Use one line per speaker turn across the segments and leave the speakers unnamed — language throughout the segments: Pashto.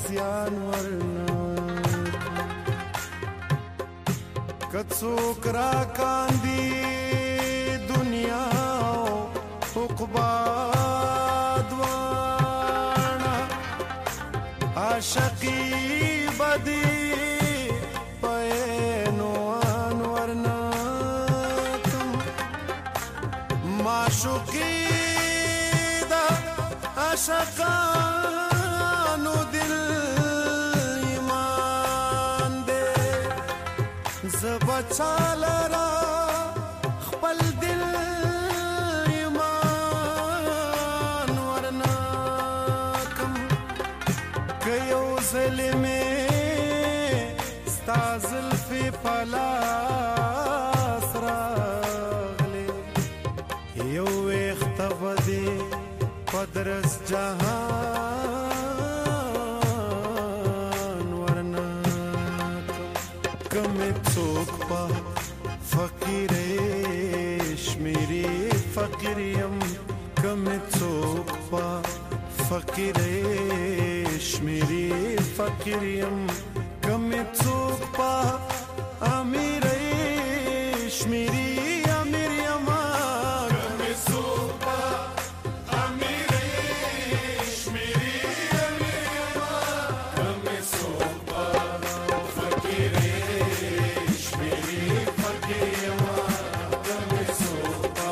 زیان ورنه کڅوک را کاندي دنیا او عقبا دواړه عاشقي بدي پینو ورنه معشوقي دا عاشقانو دل ایمان دے زبچالرا خپل دل ایمان ورنا کم کيو ظلمه ستازل فی پلاس راغلی یو اختفدی پدرس جهان ورنا کم څوک په فقیرش میری فقیریم کم څوک په فقیرش میری فقیریم کم څوک په امیرش میری امیریم کم څوک په امیرش میری امیریم کم څوک په فقیرش میری فقیریم کم څوک په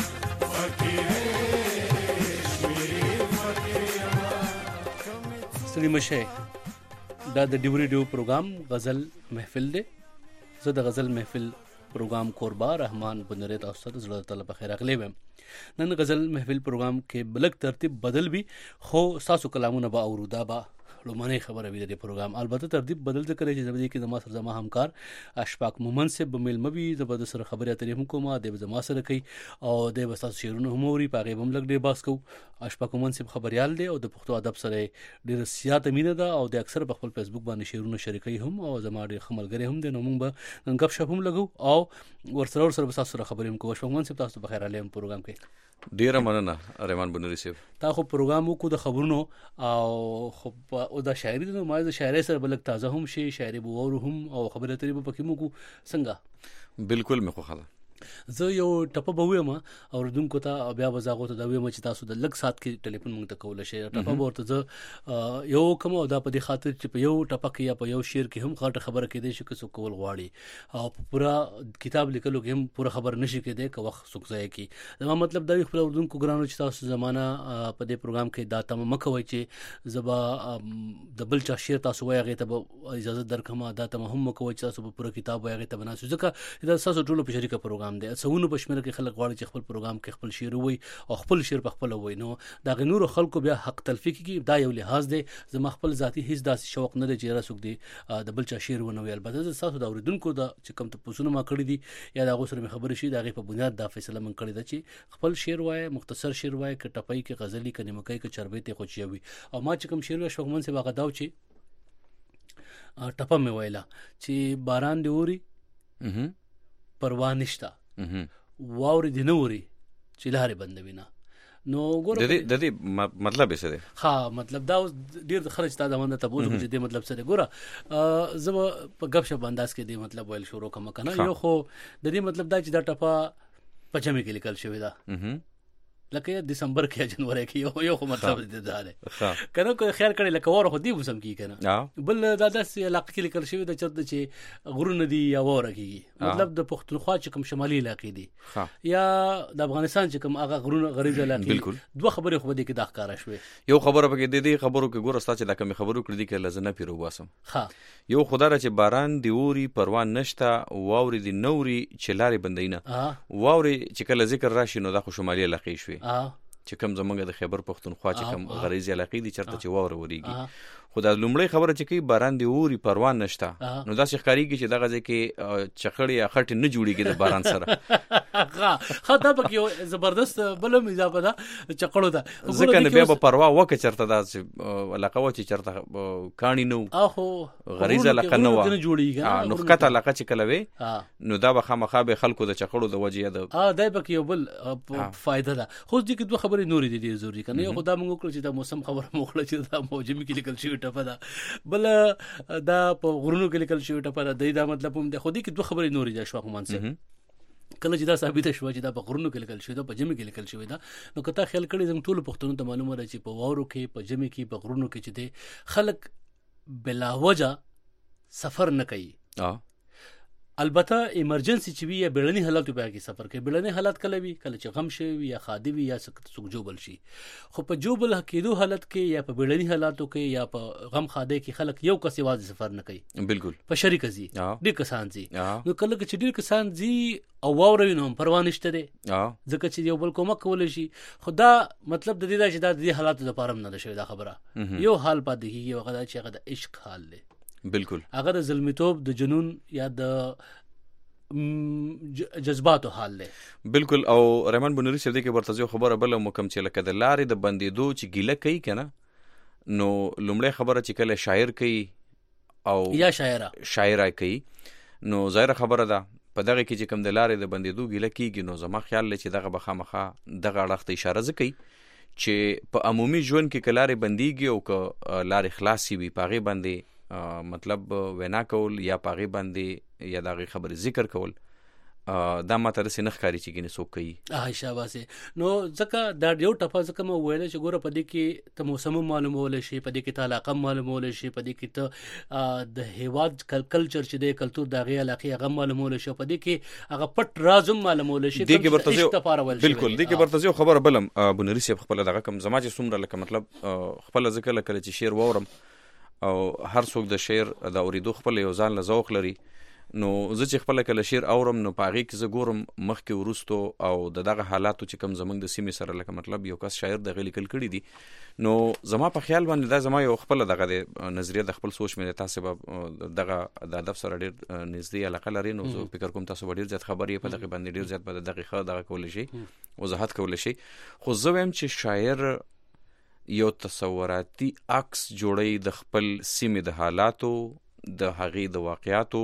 فقیرش میری فقیریم
ستړي مشه دا د ډیو ریډیو پروګرام غزل محفل دی. زه د غزل محفل پروګرام کوربا رحمان بنره تاسو ته زړه تعالی په خیر اغلی وم. نن غزل محفل پروګرام کې بلک ترتیب بدل وي خو تاسو کلامونه به اورودا به لومړنۍ خبره وي د پروګرام. البته ترتیب بدل ذکر چې زبدي کې زما سره زما همکار اشفاق مومن سے بمیل مبي زبد سره خبرې اترې هم کومه د زما سره کوي او د وسات شیرونه هم اوري پاغه هم لګ ډیر باس کو. اشفاق مومن سے خبريال دی او د پښتو ادب سره ډیر سیاته مینه ده او د اکثر په خپل فیسبوک باندې شیرونه شریکي هم او زما ډیر خملګری هم دي. نو موږ به نن غب شپ هم لګو او ورسره وسات سره خبرې هم کوو. اشفاق مومن سے تاسو په خیر علیم پروګرام کې
ډیره مننه رحمان بنوري صاحب.
تا خو پروګرام کو د خبرونو او خو او د شاعري نو ما د شاعري سره بلک تازه هم شي شاعري بوور هم او خبره ترې په پکې مو کو څنګه
بالکل مې خو خاله
زه یو ټپه به وایم اوردونکو ته بیا وزاغو ته دا وایم چې تاسو د لږ سات کې ټلیفون مونږ ته کول شي. ټپه به ورته زه یو کوم او دا په دې خاطر چې په یو ټپه کې یا په یو شعر کې هم غټه خبره کېدای شي که څوک کول غواړي او پورا کتاب لیکلو کې هم پورا خبر نشي کېدای که وخت څوک ځای کې. دا مطلب دا خپل اوردونکو ګرانو چې تاسو زمانہ په دې پروګرام کې دا تم مکوي چې زبا د بل چا شعر تاسو وایي ته اجازه درکمه دا تم هم مکوي چې تاسو په پورا کتاب وایي ته بناسو ځکه دا تاسو ټول په شریکه پروګرام دی. څونه په شمیر کې خلک غواړي چې خپل پروګرام کې خپل شعر وایي او خپل شعر په خپل وایي. نو دا غنور خلکو بیا حق تلفیق کې دا یو لحاظ دی. زما خپل ذاتی هیڅ داسې شوق نه دی چې راسوک دی د بل چا شعر ونه وي. البته تاسو دا اوریدونکو دا چې کوم ته پوښتنه ما کړی دي یا دا غوسره خبرې شي دا غي په بنیاد دا فیصله من کړی دا چې خپل شعر وایي مختصر شعر وایي ک ټپای کې غزلی ک نیمکای ک چربېته خوچوي. او ما چې کوم شعر شوقمن سے واغداو چې ټپه مې وایلا چې باران دی اوري پروا نشتا واوري دی نوري چې لارې بندوي نه. نو ګوره د
دې مطلب څه دی؟
ها مطلب دا ډیر خرج تا دا باندې تاسو چې دې مطلب څه دی. ګوره زه په غب شپ انداز کې دې مطلب ویل شروع کوم کنه. یو خو د دې مطلب دا چې دا ټپه پچمې کې لیکل شوی دا لکه دسمبر کې جنوري کې یو خو مطلب دې ده کنه کو خیر کړي لکه وره خو دی وسم کی کنه بل دا داس علاقې کې لیکل شوی دا چرته چې غرونه دي یا وره کېږي مطلب د پښتونخوا چې کوم شمالي علاقې دي یا د افغانستان چې کوم هغه غرونه غریزه علاقې دوه خبرې خو دې کې د ښکارا شوی.
یو خبره پکې دې خبرو کې ګوره ستا چې لکه مې خبرو کړې دي کې لزنه پیرو واسم یو خدای چې باران دی اوري پروا نشتا واوري دی نوري چې لارې بندینه واوري چې کله ذکر راشي نو دا خو شمالي علاقې شوی چې کوم زمونږ د خیبر پښتونخوا چې کوم غریزي علاقې دي چرته چې واوره وريږي. خدای لومړی خبره چې کوي باران دی اوري پروا نشتا نو دا چې ښکاریږي چې دغه ځکه چخړی یا خټ نه جوړیږي د باران سره.
خاطر پکې یو زبردست بلم اضافه ده چقړو ده
ځکه نه بیا په پروا وکه چرته دا علاقه و چې چرته کانی نو
اخو
غریزه علاقه نو نو خطه علاقه چې کلوي نو دا به خامخا به خلکو د چقړو د وجې ده
دای پکې یو بل فائدہ ده. خو دې کې دوه خبرې نورې دي ضروري کنه. یو خدای موږ کړ چې دا موسم خبره موږ کړ چې دا موجمي کې لیکل شوی شوی ټپه ده. بل دا په غرونو کې لیکل شوی ټپه ده. دا مطلب هم د خودي کې دوه خبرې نورې ده شواخ مان سره کله چې دا ثابت شوه چې دا په غرونو کې لیکل شوی دا په جمی کې لیکل شوی دا. نو کته خیال کړي زموږ ټول پښتنو ته معلومه ده چې په واورو کې په جمی کې په غرونو کې چې دي خلک بلا وجه سفر نه کوي. البته ایمرجنسي چې وي یا بیړني حالات په کې سفر کوي. بیړني حالات کله وي کله چې غم شي یا خادي وي یا څوک جوبل شي. خو په جوبل کېدو حالت کې یا په بیړني حالاتو کې یا په غم خاده کې خلک یو کس واځي سفر نه کوي.
بالکل په
شریک زی ډیر کسان زی. نو کله چې ډیر کسان زی او واوري نو پروا نشته دي ځکه چې یو بل کومک کول شي. خدا مطلب د دې چې د دې حالاتو لپاره نه ده شوی دا خبره. یو حال پاتې کیږي هغه چې هغه د عشق حال دی.
بالکل
هغه د ظلمتوب د جنون یا د جذباتو حال دی.
بالکل. او رحمان بنوري صاحب دې کې ورته خبره بل مکم چې لکه د لارې د بندېدو چې ګیله کوي کنه نو لومړی خبره چې کله شاعر کوي او
یا شاعره
کوي نو ظاهر خبره ده په دغه کې چې کوم د لارې د بندېدو ګیله کیږي نو زما خیال لې چې دغه بخامخه دغه اړخ ته اشاره کوي چې په عمومي ژوند کې کلارې بنديږي او ک لارې خلاصي وي پاغي باندې مطلب وینا کول یا پاغي باندې یا دغه خبر ذکر کول دا ماته رسې نه ښکاري چې ګینه څوک کوي.
شاباسه. نو ځکه دا یو ټپه ځکه مو ویل چې ګوره په دې کې ته موسم معلومول شي په دې کې علاقه معلومول شي په دې کې ته د هیواد کلچر چې د کلچر د غي علاقه هغه معلومول شي په دې کې هغه پټ رازم معلومول شي.
دې کې ورته بالکل دې کې ورته خبره بلم بنوري صاحب خپل دغه کم زما چې څومره لکه مطلب خپل ذکر لکه چې شعر وورم او هر څوک د شعر د اوریدو خپل یو ځان له ذوق لري. نو زه چې خپل کله شعر اورم نو پاغي کې زه ګورم مخکې ورستو او دغه حالاتو چې کم زمنګ د سیمې سره لکه مطلب یو کس شاعر د غلی کل کړي دي نو زما په خیال باندې دا زما یو خپل دغه د نظریه د خپل سوچ مې تاسو به دغه د هدف سره ډیر نږدې علاقه لري. نو زه فکر کوم تاسو ډیر زیات خبرې په دغه باندې ډیر زیات په دغه خبره دغه کول شي وضاحت کول شي. خو زه ویم چې شاعر یو تصوراتي عکس جوړي د خپل سیمې د حالاتو د هغې د واقعاتو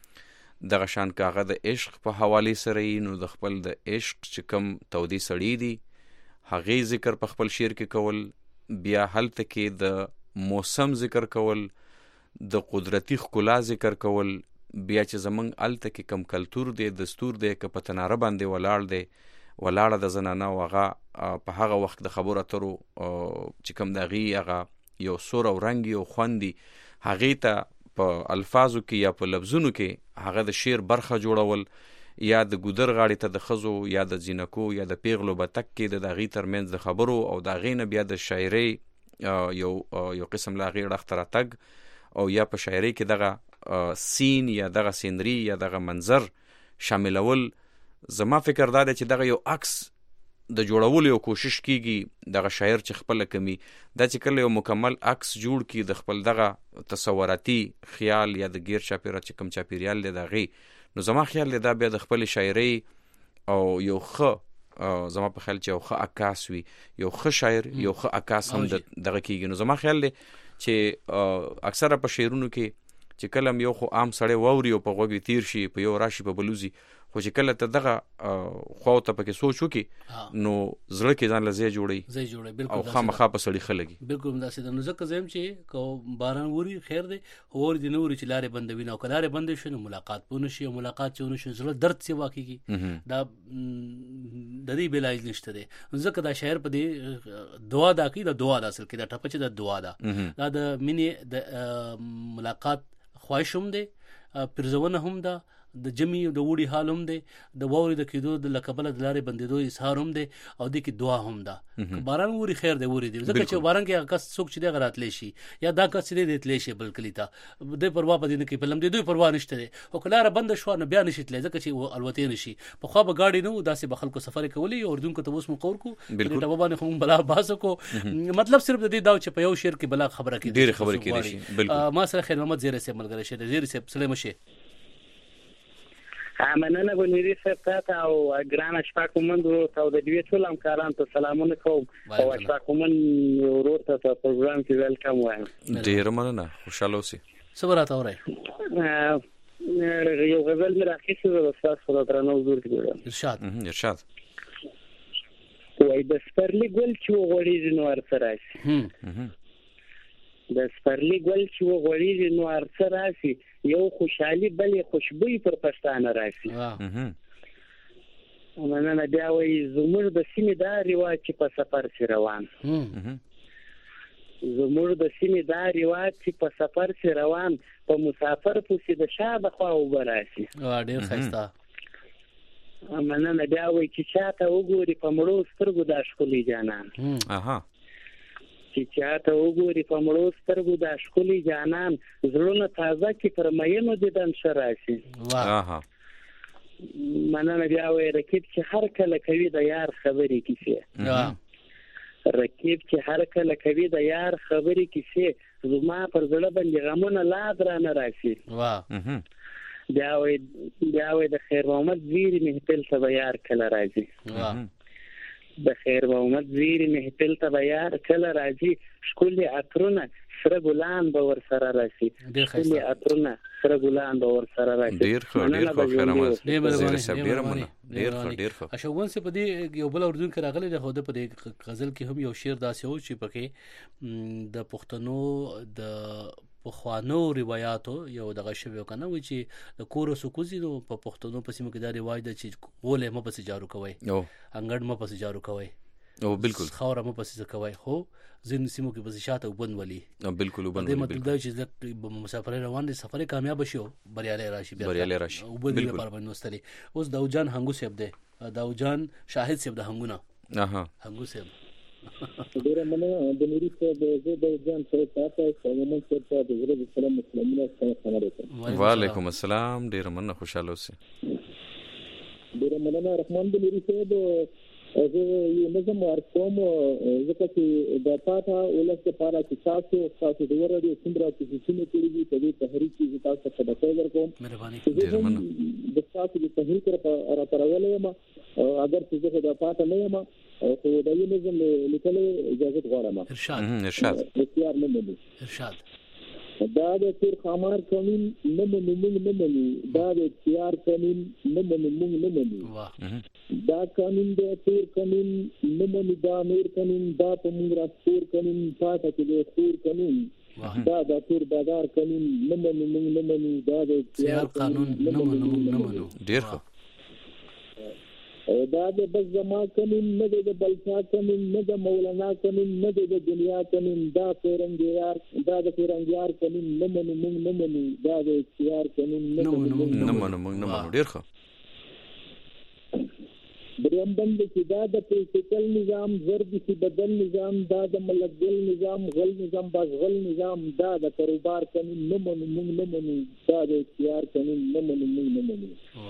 دغه شان کاغه د عشق په حواله سره نو د خپل د عشق چې کم تودي سړی دي هغې ذکر په خپل شعر کې کول. بیا هلته کې د موسم ذکر کول د قدرتي ښکلا ذکر کول. بیا چې زمنګ الته کې کم کلتور دی دستور دی که په تناره باندې ولاړ دی ولاړه د زنانه وغه په هغه وخت د خبرو اترو چې کوم دغه هغه یو سور او رنگ یو خوندي هغه ته په الفاظو کې یا په لفظونو کې هغه د شعر برخه جوړول یا د ګودر غاړي ته د خزو یا د زینکو یا د پیغلو بتک کې د دغه ترمنځ د خبرو او د غینه بیا د شاعري یو قسم لا غیر اختر تګ او یا په شاعري کې دغه سین یا دغه سینری یا دغه منظر شاملول. زما فکر دا دی چې دغه یو عکس د جوړولو یو کوشش کیږي دغه شاعر چې خپل کمی دا چې کله یو مکمل عکس جوړ کی د خپل دغه تصوراتي خیال یا د غیر چاپیره چې کم چاپیریال دی دغه نو زما خیال دی دا بیا د خپل شاعري او یو زما په خیال چې یو ښه عکاس وي یو ښه شاعر یو ښه عکاس هم دغه کیږي. نو زما خیال دی چې اکثره په شعرونو کې چې کلم یو خو عام سړی ووري او په غوږی تیر شي په یو راشي په بلوزي خو چې کله ته دغه خو ته پکې سوچ وکي نو زړه کې ځان لزی جوړي
بالکل
او خامخا په سړی خلګي.
بالکل دا سیده نو ځکه زم چې کو باران ووري خیر دی اور دی نوري چې لارې بندوي نو کلارې بند شي نو ملاقات پونه شي او ملاقات چونه شي زړه درد سی واقعي دا د دې بل علاج نشته دی. ځکه دا شاعر په دې دعا دا کوي د دعا د اصل کې دا ټپه چې د دعا دا د مینې د ملاقات خواهشوم دی پرزونه هم ده د جمی د وړي حال هم دی د ووري د کېدو د لکبل د لارې بندېدو اظهار هم دی او د کې دعا هم ده. باران ووري خیر دی ووري دی ځکه چې باران کې کس څوک چې د غراتلی شي یا دا کس چې د تلی شي بلکې ته د پروا په دې نه کې پلم دی دوی پروا نشته دی او کلاره بند شو نه بیا نشي تلی ځکه چې الوتې نشي په خو به گاډي نو داسې به خلکو سفر کولی اردن کو ته اوس مقور کو د ټبابانه خو بلا باسو کو مطلب صرف د دې دا چې په یو شعر کې بلا خبره کې
ډېر خبره کې شي. بالکل
ما سره خیر محمد زیره سه ملګری شه زیره سه سلام شه
مننه بنوري صاحب ته او ګران اشفاق کومند ته د دې ټول همکارانو ته سلامونه کوم او اشفاق کومند ورور ته په پروګرام کې ویلکم وایم.
ډیر مننه خوشاله اوسئ.
صبرات اورئ
یو غزل مې راخیسته د استاد خدا ترانو حضور
کې
ارشاد
وای د سپرلی ګل چې وغوړېږي نو ورسره شي د سپرلی ګل چې وغوړېږي نو ارڅه راشي یو خوشحالي بلې خوشبوي پر پښتانه راشي. مننه. بیا وایي زموږ د سیمې دا رواج چې په سفر سي روان زموږ د سیمې دا رواج چې په سفر سي روان په مسافر پسې د شا د خوا اوبه راشي.
ډېر ښایسته.
مننه. بیا وایي چې چاته وګوري په مړو سترګو دا ښکلی جانان چې چاته وګوري په مړو سترګو دا ښکلی جانان زړونه تازه کې پر مینو دیدن ښه راشي. مننه. بیا وایي رقیب چې هر کله کوي د یار خبرې کیسې رقیب چې هر کله کوي د یار خبرې کیسې زما پر زړه باندې غمونه لا درانه راشي. بیا وایي د خیر محمد زیری محفل ته به یار کله راځي د خیر محمد زیری محفل ته به یار کله راځي ښکلي عطرونه سره ګلان به ورسره راشي ښکلي عطرونه سره ګلان به ورسره راشي.
ډېر ښه خیر محمد ډېر ښه.
اشوون سه په دې یو بل اردو کې راغلی د خوده په دې غزل کې هم یو شعر داسې و چې پکې د پښتنو د پخوانو روایتو یو دغه شوی کنه و چې د کور سکوزي نو په پښتنو پسې مو کې دا روایت د چې غولې مو پسې جارو کوي انګړ مو پسې جارو کوي
او بالکل
خاور مو پسې کوي خو زین سیمو کې پسې شاته وبند ولي
بالکل وبند
ولي مطلب دا چې مسافر روان دي سفر کامیاب شي بریالي راشي وبند لپاره باندې وستري. اوس داوجان هنګو صاحب دی داوجان شاهد صاحب د هنګونه هنګو صاحب
ډیره مننه د نوري صاحب د ځان سره تاسو کومه څه په دغه سلام مسلمانانو سره خبرې کوم.
وعلیکم السلام. ډیره مننه خوشاله اوسئ.
ډیره مننه رحمان د نوري صاحب زه یو نظم ورکوم ځکه چې د پاتا ولس لپاره چې تاسو د ورډي څومره پوزیشن کړی په دې تحریک کې تاسو ته خبر ورکوم.
مهرباني.
ډیره مننه.
د تاسو د تحریک را پرولې ما اگر چې زه د پاتا نه یم خو د یو نظم لیکل اجازه غواړم.
ارشاد
اختیار نه ملي.
ارشاد
دا د تیر خامار قانون نه منو دا د اختیار قانون نه منو دا قانون د تیر قانون نه منو دا نور قانون دا په موږ راستور قانون پاتې کې د تیر قانون دا د تیر بازار قانون نه منو دا د اختیار قانون
نه منو.
ډیر ښه.
دا د بس زما قانون نه د بلچا قانون نه د مولانا قانون نه د دنیا قانون دا پیرنګیار دا د پیرنګیار قانون نه منو دا د اختیار قانون نه
منو. ډیر ښه.
دریم بند چې دا د پولیټیکل نظام ضرب چې بدل نظام دا د ملګل نظام غل نظام بازغل نظام دا د کاروبار قانون نه منو دا د اختیار قانون نه منو.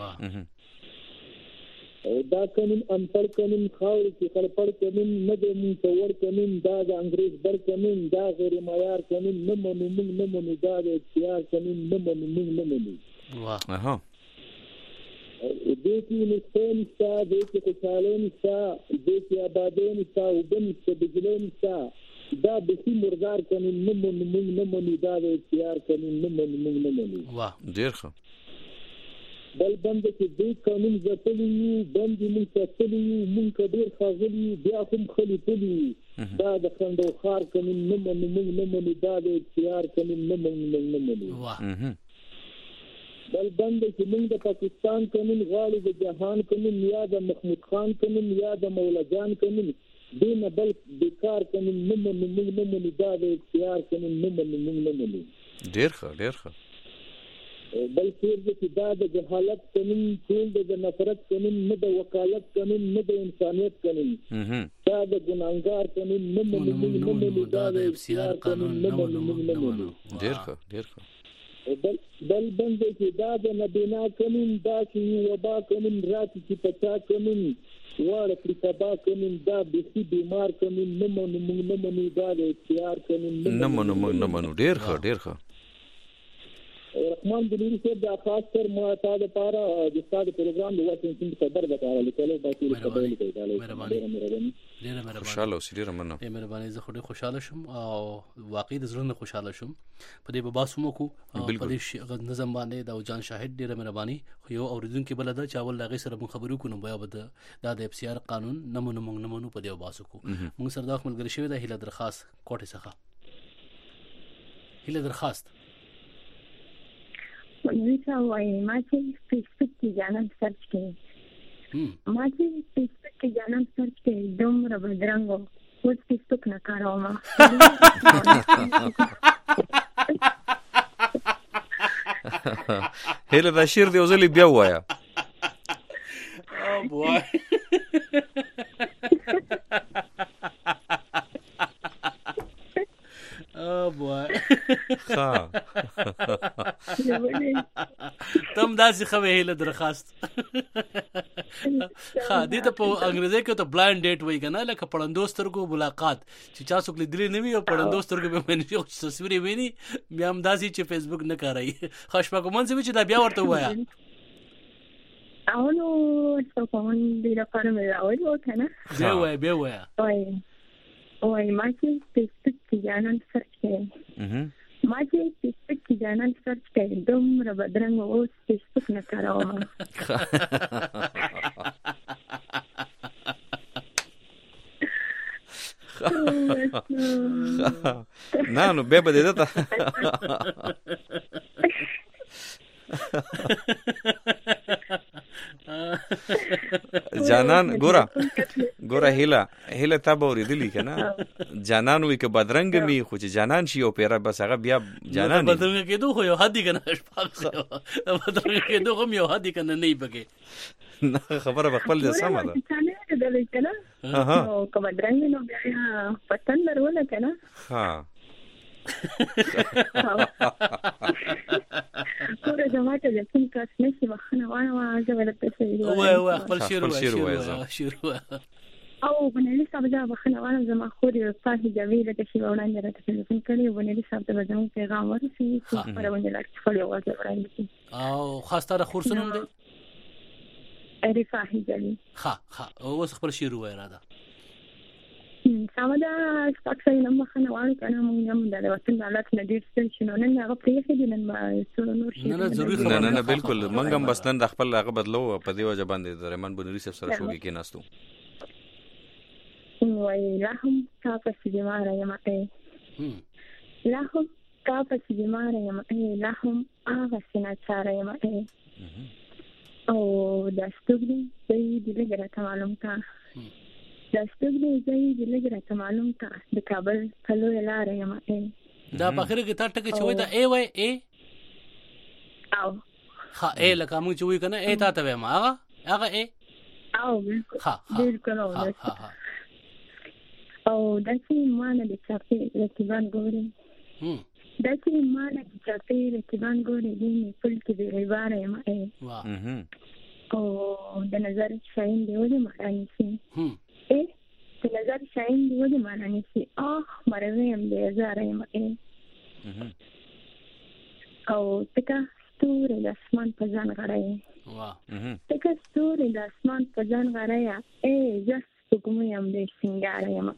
دا قانون انپړ قانون خاور چې خلپړ قانون نه د مونږور قانون دا د انګريز بر قانون دا غیر معیار قانون نه منو دا د اختیار قانون نه منو.
اها
دې کې نسبن ستا دې کې خوشالین ستا دې کې آبادین ستا وبن ستا بجلین ستا دا د سي مردار قانون نه منو دا د اختیار قانون نه منو.
ډیر ښه.
بل بند چې دې قانون ځتلی بند موږ ځتلی موږ کډیر خاغلی بیا هم خلیفلی دا د خندو خار قانون نه منو دا د اختیار قانون نه منو. بل بند چې موږ د پاکستان قانون غواړو د جهان قانون یا د محمود خان قانون یا د مولا جان قانون دین بل بیکار قانون نه منو دا د اختیار قانون نه منو.
ډیر ښه.
بل څیر چې دا د جهالت قانون ټول د نفرت قانون نه د وکالت قانون نه د انسانيت قانون دا د ګناګار قانون نه منو دا د اختیار قانون نه منو.
ډیر ښه.
بل بند چې دا د نبینا قانون دا چې وبا قانون راځي چې پچا قانون وړ کړي قانون دا د سي بیمار قانون نه منو دا د اختیار قانون
نه منو. ډیر ښه.
رحمان دلیری صاحب دا خاص کر ما تا د پاره د ستاسو پروګرام د واشنگټن خبر غواړم لیکلو باقي خبرې کوي.
مهرباني.
خوشاله اوسئ. ډیره مننه.
مهرباني. زه خو ډیر خوشاله شم او واقعي د زړه خوشاله شم په دې باسمو کو په دې نظم باندې دا جان شاهد ډیره مهرباني. خو یو اوریدونکو بل دا چاول لاغي سره مون خبرو کو نو بیا بد دا د اپسیار قانون نه منو په دې باسو کو مون سره د خپل ګرځوي د هله درخواست کوټه څخه هله درخواست
ونویسه وای ما چې فیسبوک کې جانان سرچ کړي ما چې فیسبوک کې جانان سرچ کړي دومره بدرنګ اوس فیسبوک نه کاروم
هله دا شیر دی وزلی بیا وایا
Oh boy. Oh boy.
ها
تم داسې خوي هله درخواست ها دې ته په انګریزي کې ته بلایند ډیټ وایي کنه لکه پړندو سترګو ملاقات چې چا څوک لیدلی نه وي او پړندو سترګو به منځ یو تصویر ویني بیا هم داسې چې فیسبوک نه کاروي خوشبه کوم چې دا بیا ورته وایا
اونو څه کوم دې لپاره مې راوړل وکنه
به وای
وای ما چې فیسبوک کې جانان سرچ کړي ما چې فیسبوک کې جانان سرچ کړي دومره بدرنګ اوس فیسبوک نه کاروم
نه نو به بده ده جانان ګوره هله تا به اوریدلی کنه جانان وی که بدرنګ می خو چې جانان شي او پیرا بس هغه بیا جانان
بدرنګ کېدو خو یو حد کنه بدرنګ کېدو هم یو حد کنه نه بګي
نه خبره خپل دې سمه ده
ها کوم بدرنګ نو بیا پتن درول کنه
ها
کور جماعت د کوم کس نشي وخنه وانه ولته شي
وای خپل شیر
او بنلي صاحب دا وخنه وانه زما خوري صاحب جویل د شي وړاندې راته تلیفون کړی بنلي صاحب ته زموږ پیغام ورسېږي چې پر باندې لاړ خپل وځي وړاندې
او خاصه خورسونم دی
رفاهي جلی
ها اوس خپل شیر وای را ده
سمدا تاسو یې نن مخنه وانه کنه موږ هم د وطن حالت نه ډیر ستل شنو نن هغه پریخي دي نن ما نور شي
نه ضروري
نه بالکل منګ هم بس نن د خپل هغه بدلو په دی وجه باندې د رحمان بنوري صاحب سره شوګي کې ناستو
وای لهم تاسو دې ماره یم لهم تاسو دې ماره یم لهم هغه سنا چاره یم او د ستوګي دې لګره معلوم تا داستګي دې لګره معلوم تا د کابل کلو لاره یم
دا په اخر کې تا ټکه چوي دا ای وای ای
او
ها ای لکه موږ چوي کنه ای تا ته ما هغه ای
او بالکل او داسې مانه د چاپی رکیبان ګوري داسې مانه د چاپی رکیبان ګوري دې په کې دی غیباره یم او د نظر شاین دی ولې معنی سي د نظر شاین دی ولې معنی سي مرویم دی زارم او تکا ستوري د اسمان په ځان غړای تکا ستوري د اسمان په ځان غړای جس کوم یم د سنگار یم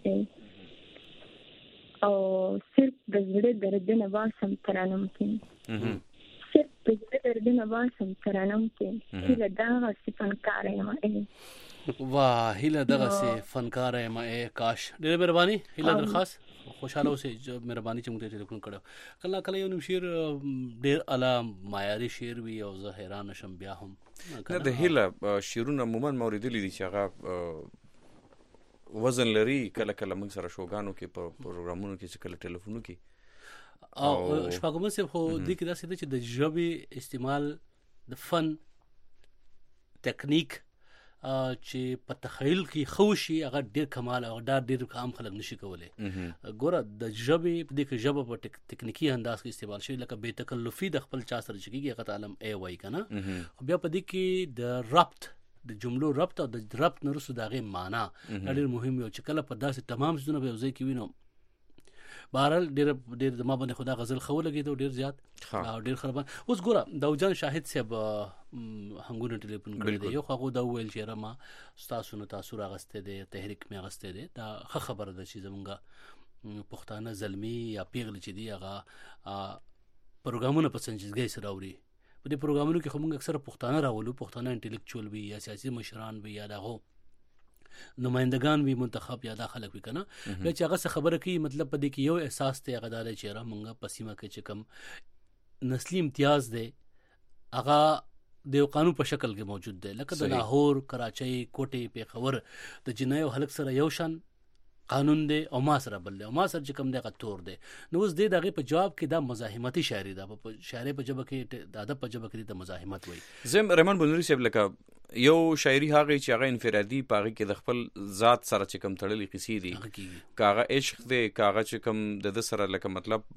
او صرف د زړه درد نه واسم ترانم کې صرف د زړه درد نه واسم ترانم کې چې دا غسی فنکار یم
واه هله دغه سي فنکار یم کاش ډېر مهرباني هله درخواست خوشاله اوسې مهرباني چې موږ ته ټلیفون کړو کله یو نیم شعر ډېر اعلی معیاري شعر وي او زه حیران شم بیا هم
نه د هله شعرونه عموما موریدلی دي چې هغه وزن لري کله موږ سره شوګانو کې په پروګرامونو کې چې کله ټلیفونو کې
او شپږم سه خو د کې داسې چې د ژبې استعمال د فن تکنیک چې په تخیل کې خوشي هغه ډیر کمال او ډیر عام خلک نشي کولای ګوره د ژبې په دې کې ژبه په تکنیکی انداز کې استعمال شي لکه بے تکلفي د خپل چا سره چکیږي هغه تعلم ای وای کنه خو بیا په دې کې د ربط د جملو ربط او د ربط نرسو دغه معنا ډیر مهم یو چې کله په داسې تمام ځونه به ځای کې وینو بهرال ډیر د ما باندې خدا غزل خو لګیدو ډیر زیات او ډیر خراب اوس ګوره داوجان شاهد صاحب هنګونه ټلیفون کړی دی یو خو دا ویل چې ما تاسو نو تاسو راغسته دي تحریک می غسته دي دا خبره ده چې زمونږه پښتانه زلمی یا پیغل چې دی هغه پروګرامونه په سنجیدګۍ سره اوري په دې پروګرامونو کې خو موږ اکثر پښتانه راولو پښتانه انټلیکچوال وي یا سیاسي مشران وي یا دغه نمائندگان وی منتخب یا دا خلک وی کنه چې هغه څه خبره کوي مطلب پدې کې یو احساس ته هغه دالای چې را مونږه پسیمه کې چې کم نسلی امتیاز دی هغه د قانون په شکل کې موجود دی لکه د لاهور کراچۍ کوټې پیښور د جنایو حلق سره یو شان قانون دی او ما سره بل دی او ما سره چې کوم دی غتور دی نو اوس دې دغه په جواب کې دا مزاحمتي شاعري دا په شاعري په جبه کې د ادب په جبه کې د مزاحمت وای
زم رحمان بنوري صاحب لکه یو شاعري هغه چې هغه انفرادي پاغي کې د خپل ذات سره چې کوم تړلې قصې دي کاغه عشق دی کاغه چې کوم د سره لکه مطلب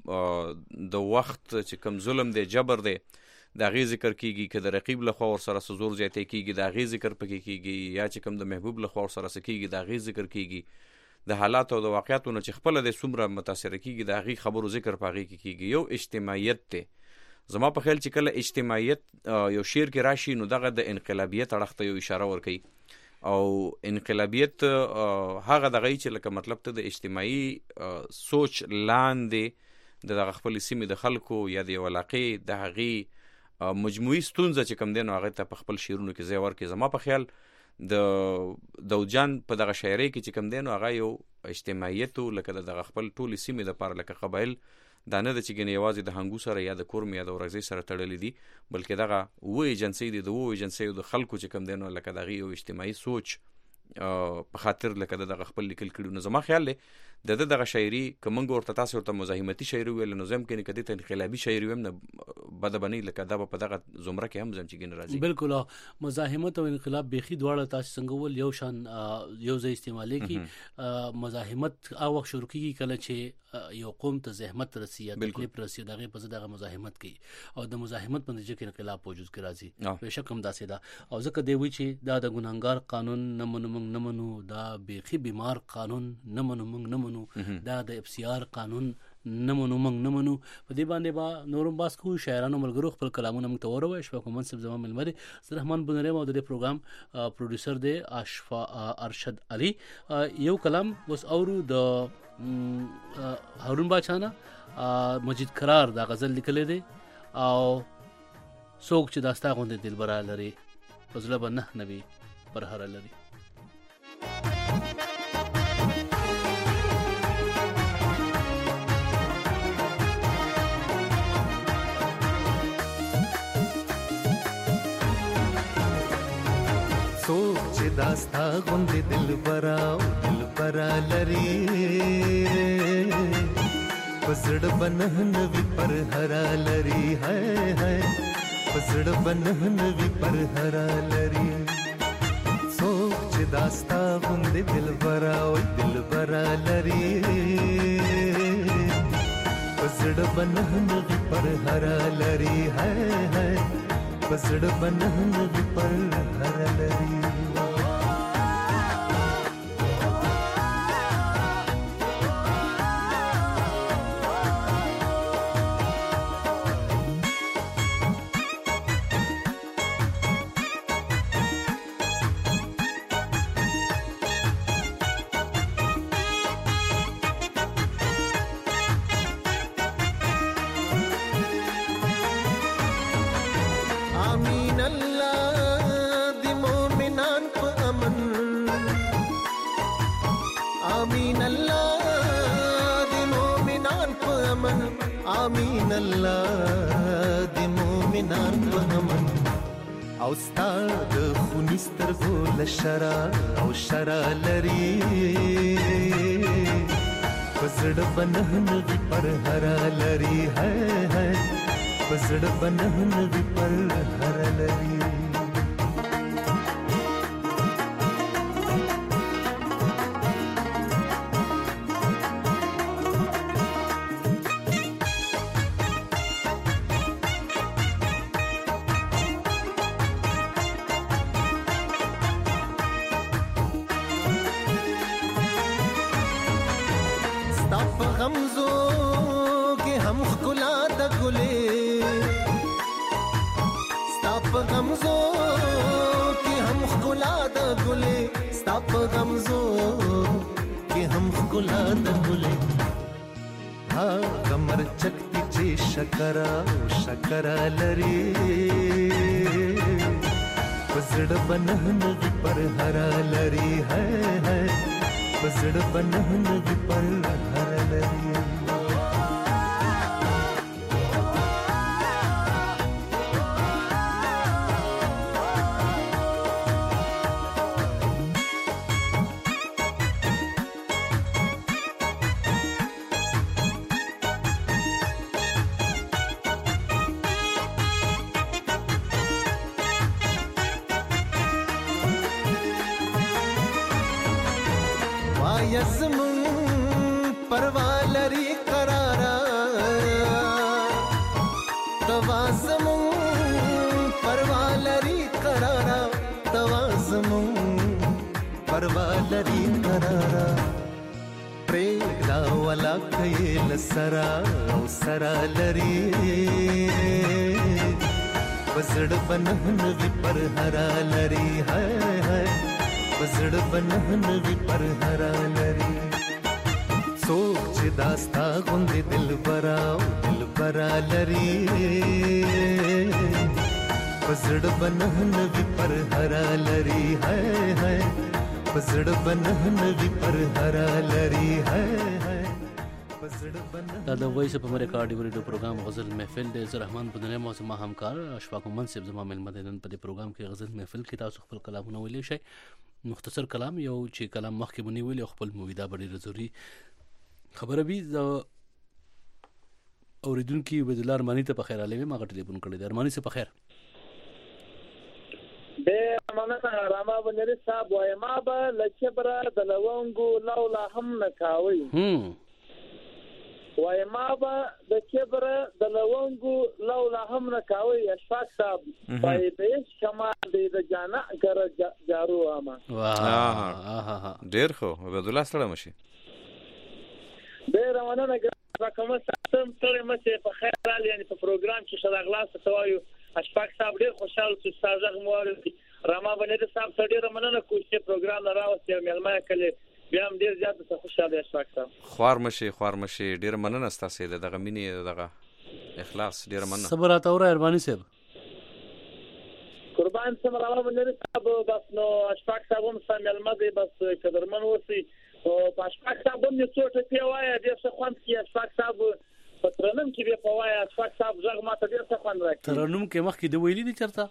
د وخت چې کوم ظلم دی جبر دی دا غي ذکر کیږي که د رقیب له خوا ور سره زور زیاتې کیږي دا غي ذکر پکې کیږي یا چې کوم د محبوب له خوا ور سره سکیږي دا غي ذکر کیږي د حالات او د واقعیتونو چې خپل د څومره متاثر کیږي دا غي خبرو ذکر پاږي کیږي یو اجتماعیت ته زما په خیال چې کله اجتماعیت یو شعر کې راشي نو دغه د انقلابیت اړخ ته یو اشاره ورکوي او انقلابیت هغه دغه چې لکه مطلب ته د اجتماعي سوچ لاندې د خپل سیمې د خلکو یا د علاقې د هغه مجموعي ستونزه چې کم دین هغه ته په خپل شعرونو کې ځای ورکړي زما په خیال د دوجان په دغه شاعري کې چې کم دین هغه یو اجتماعیت لکه دغه خپل ټول سیمې د لپاره لکه قبایل دا نه د چې ګنې یوازې د هنګو سره یا د کورم یا د ورغزي سره تړلې دي بلکې دغه وې ایجنسی دي د وې ایجنسی د خلکو چې کم دین لکه دغه یو اجتماعي سوچ په خاطر لکه دغه خپل لیکل کړي نو زما خیال دی دغه شاعري کومنګ ورته تاسو ورته مزاحمتي شاعري ویل نو زم کې کدي ته انقلابي شاعري ویم نه بد بنی لکه دا په دغه زمره کې هم زم چې ګن راځي
بالکل مزاحمت او انقلاب بيخي دواړه تاسو څنګه ول یو شان یو ځای استعمالي کی مزاحمت او وخت شروع کیږي کله چې یو قوم ته زحمت رسي یا تکلیف رسي دغه په دغه مزاحمت کوي او د مزاحمت په نتیجه کې انقلاب وجود کې راځي بهشکه هم داسې دا او ځکه دی وی چې دا د ګناګار قانون نه منو دا بيخي بیمار قانون نه منو دا د افسیار قانون نه منو په دې باندې با نورم باس کو شاعرانو ملګرو خپل کلامونه موږ ته وروي شپه کوم منصب زما ملمري رحمان بنوري او د پروګرام پروډوسر دی اشفا ارشد علي یو کلام اوس اورو د هارون باچانه مجید قرار دا غزل لیکل دی او څوک چې داستا غوندې دلبره لري فضله به نه نبی پر هر لري
څوک چې داستا غوندې دلبره لري پسړ بنه نوی پر هرا لري هاي هاي پسړ بنه نوی پر هرا لري څوک چې داستا غوندې دلبره لري پسړ بنه نوی پر هرا لري هاي هاي پسړ بنه نوی پر هرا لري آمین الله د مومنان په امن او ستاد خونستر ګول شرا او شرا لري پسړ بنهن وی پر هرا لري ہے پسړ بنهن وی پر هرا لري شکر لري पसड़ बनहन भी पर हरा लरी है पसड़ बनहन भी पर हरा लरी यज़मुन परवालरी करारा तवाज़मुन परवालरी करारा तवाज़मुन परवालरी करारा प्रेगदा वाला कयेल सरा सरालरी बसड़ बनहन भी पर हरा लरी है बसड़ बनहन भी पर हरा लरी सोच दास्ता गुंदे दिल बरा लरी बसड़ बनहन भी पर हरा लरी है बसड़ बनहन भी पर हरा लरी है
دا د وایس په ریکارډ ریډیو پروګرام غزل محفل د عزت الرحمن بدنه موسمه همکار اشفاق منصب زما ملمدین په دې پروګرام کې غزل محفل کې تاسو خپل کلامونه ویلی شئ مختصر کلام یو چې کلام مخکې مونږ ویل خپل مویدا ډېر ضروري خبره وی د اوریدونکو بدل ارمانی ته په خیر علي ما غټ ټلیفون کړی د ارمانی څخه په خیر
به مننه راما بنری صاحب وای ما به لچبره د لونګو لولا هم نکاوي وای ما به د کبره د لونګو لولا هم نکاوي اشفاق صاحب پای دې شمال دې د جانا کر جارو اما
واه ډیر خو عبد الله سره مشي
ډیر مننه کوم سم سره مشه په خیر علي یعنی په پروګرام کې شل اغلاس توایو اشفاق صاحب ډیر خوشاله چې استاد موري راما بنری صاحب ډیر مننه کوشش پروګرام راوستي مېلمه کله بیا هم ډیر زیات څه خوشاله اشفاق صاحب خوار
مشي ډیر مننه ستاسو دغه مینې دغه اخلاص ډیر مننه
صبر اتاوره ارمانی صاحب
قربان سم راما بنری صاحب بس نو اشفاق صاحب هم سامل مده بس قدرمن وسی او اشفاق صاحب هم څوټه پیوای دې څه خوند کې اشفاق صاحب پترنم کې به پوای اشفاق صاحب زغ ماته دې څه خوند راکړي
ترنم کې مخ کې د ویلي دي چرته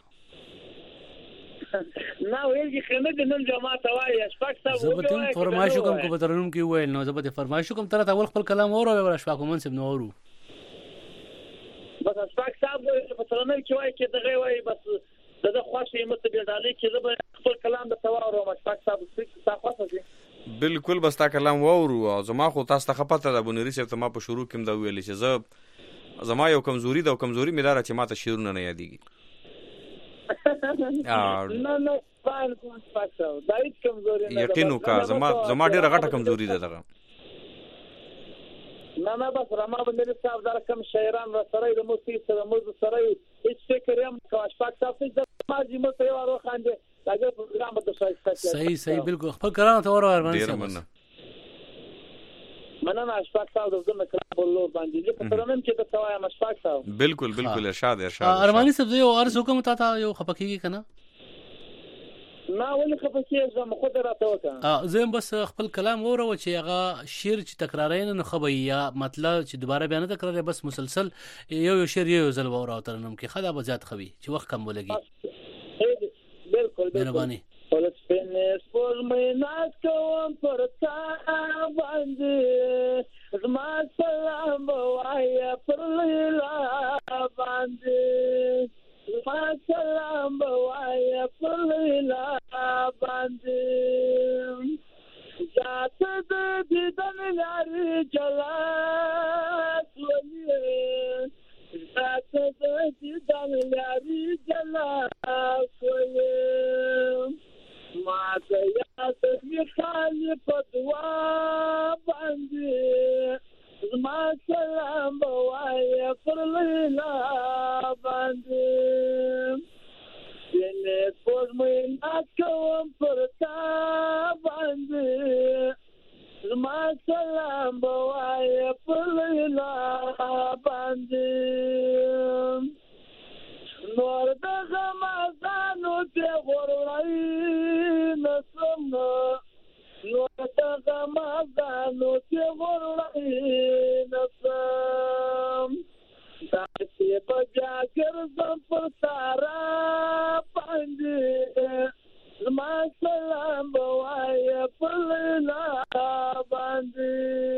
نه ویلږي خنه د نن جماعت وای اشفاق صاحب
زبته فرمایشو کوم کو ترنم کې ویل نو زبته فرمایشو کوم تر اول خپل کلام اورو او اشفاق منصب نو اورو
بس اشفاق صاحب په ترنم کې وای کې دغه وای بس دغه خوښي متبه ډالې کې زبر خپل کلام د تواورو اشفاق صاحب څه خوښه
بالکل بس تا کلام وورو او زما خو تاسو ته خپته د بنری صاحب ته ما په شروع کې دا ویل چې زما یو کمزوري مې دار چې ما ته شعرونه نه یادېږي
نه فاین کوم پاتو دایت کمزوري نه
یقینو کا زما ډیره غټه کمزوري ده دغه
نه بس راما بنری صاحب دا کوم شاعران را سره د موسیقي سره موضوع سره هیڅ فکر هم کا اشفاق صاحب څه ما دې مو ته واره خانده دا پروګرام د شایسته
صحیح بالکل خپل کلام ته وره ارمانی صاحب
مننه اشفاق صاحب د زموږ کلام په لور باندې چې په ترنم کې د سوای اشفاق صاحب
بالکل ارشاد
ارمانی صاحب یو ارز حکم تا یو خپکیږي کنه
نه ولې خپکیږي زما خود راته وکړه
زم بس خپل کلام وره چې هغه شعر چې تکرارین نه خبي یا مطلب چې دوباره بیان تکرار بس مسلسل یو شعر یو ځل وره ترنم کې خدا به زیات خوي چې وخت کم ولګي
بالکل
مهرباني
ولڅ پنس پر مې ناز کوم پر تا باندې زما سلام وای پر لیلا باندې زما سلام وای پر لیلا باندې ذات دې دن لاري جلا سوې ذات دې دن لاري جلا سوې ما ته یاد می خالي په دوا باندې زما سلام وای پر لیلا باندې دې پور مې ناکوم پر تا باندې زما سلام وای پر لیلا باندې نور د غمازانو ته بیا ګرځم پر سارا باندې زما سلام بوایه پر لیلا باندې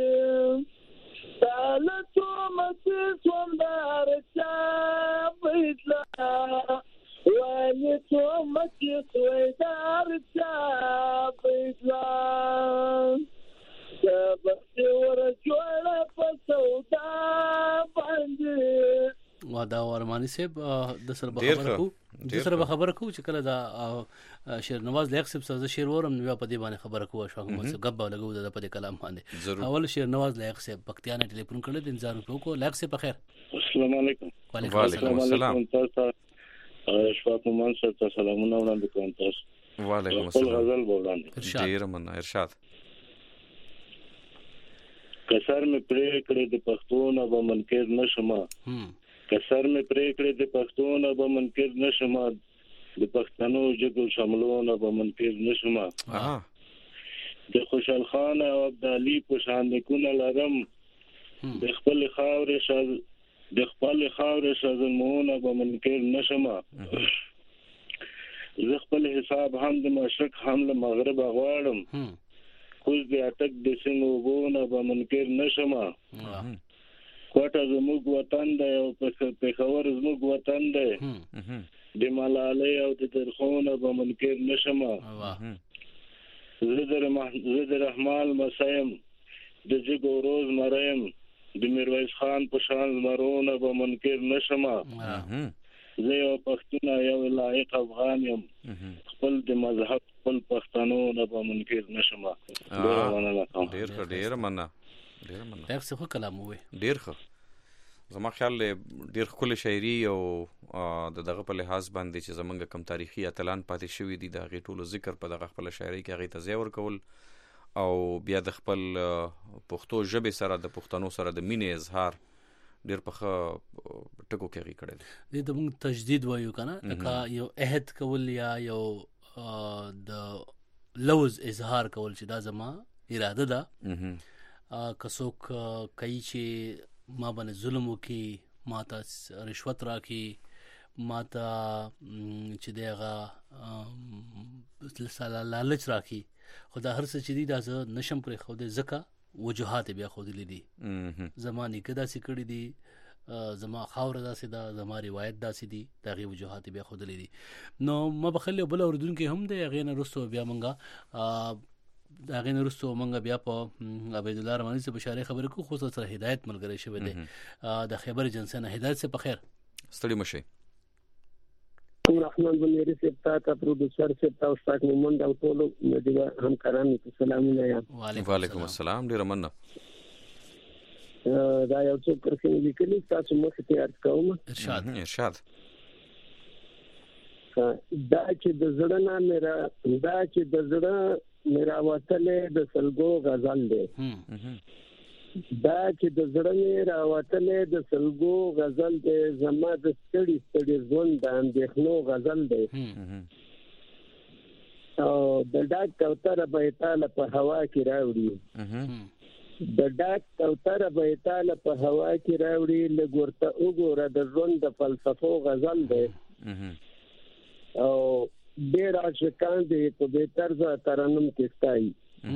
تاله تومتی سومدار چا بیتلا وانی تومتی سویدار چا بیتلا بختی ورجوڑا پسودا باندې
وادا ورمانی صاحب د سره به خبره کو چې کله دا شیر نواز لیک صاحب سره شیر ورم نو په دې باندې خبره کوه شو هم څه غب لګو د په دې کلام باندې اول شیر نواز لیک صاحب پکتیانه ټلیفون کړل د انتظار کو لیک صاحب بخیر
السلام علیکم.
وعلیکم السلام.
اشفاق مومن صاحب سلامونه وړاندې کوم تاسو.
وعلیکم السلام.
غزل وړاندې.
ډیر مننه ارشاد.
کسر می پرې کړې د پښتون به منکر نشم کسر می پرې کړې د پښتون به منکر نشم د پښتنو جګو شملونه به منکر نشم د خوشحال خان او عبدالي په شان کونه لرم د خپل خاورې شازمونه به منکر نشم زه خپل حساب هم د مشرق هم له مغرب غواړم کوز دې اٹک د سینو وونه به منکر نشم کوټه زموږ وطن دی او پېښور زموږ وطن دی د ملالۍ او د درخونه به منکر نشم زه د رحمان مسیم د جګو روز مریم د میرویس خان په شان زمرونه به منکر نشم زه یو پښتون یو لایق افغان یم خپل د مذهب خپل پښتنو نه به منکر نشم
ډیر مننه
ډیر څه کلام وې
ډیر ښه زما خیال ډیر خپل شاعري او دغه په لحاظ باندې چې زمونږ کم تاریخي اتلان پاتې شوی دي د هغې ټولو ذکر په دغه خپل شاعري کې هغې ته ځای ورکول او بیا د خپل پښتو ژبې سره د پښتنو سره د مینې اظهار ډیر په ټکو کې هغې کړی
دی د موږ تجدید وایو که نه لکه یو عهد کول یا یو د لوز اظهار کول چې دا زما اراده ده که څوک کوي چې ما باندې ظلم وکړي ما ته رشوت راکړي ما ته چې دی هغه لالچ راکړي خو دا هر څه چې دي دا زه نشم پرېښودی ځکه وجوهات بیا ښودلي دي زما نیکه داسې کړي دي زما خاوره داسې ده زما روایت داسې دي د هغې وجوهات بیا ښودلي دي نو ما بخل یو بل اورېدونکی هم دی هغې نه وروسته بیا موږ د هغې نه وروسته موږ بیا په عبیدالله رحماني صاحب اشارې خبرې کوو خو سره هدایت ملګری شوی دی د خیبر ایجنسۍ نه هدایت صاحب په خیر
ستړي مه شئ
رحمان بنيري صاحب ته پروډوسر صاحب ته استاد مومند او ټول مدیره همکارانو ته سلامونه یم
وعلیکم السلام ډیر مننه
دا یو څه کرکې لیکلي تاسو مخ ته یاد کوم
ارشاد
دا چې د زړه نه میرا وتلې د سلګو غزل دی دا چې د زړه مې راوتلې د سلګو غزل دی زما د ستړي ژوند د اندېښنو غزل دی او د ډاک کوتره به تاله په هوا کې راوړي د ډاک کوتره به تاله په هوا کې راوړي لږ ورته وګوره د ژوند د فلسفو غزل دی او ډېر عاشقان دي په بې طرزه ترنم کې ستایي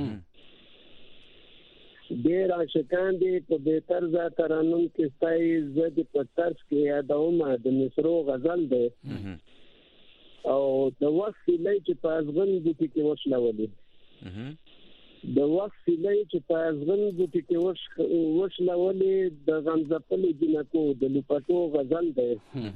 ډېر عاشقان دي په بې طرزه ترنم کې ستایي زه د په طرز کې یادوم د مصرو غزل دی او د وخت سیلۍ چې په ازغن بوټي کې وشلولې د وخت سیلۍ چې په ازغن بوټي کې وشلولې د غمزپلو جنکو د لوپټو غزل دی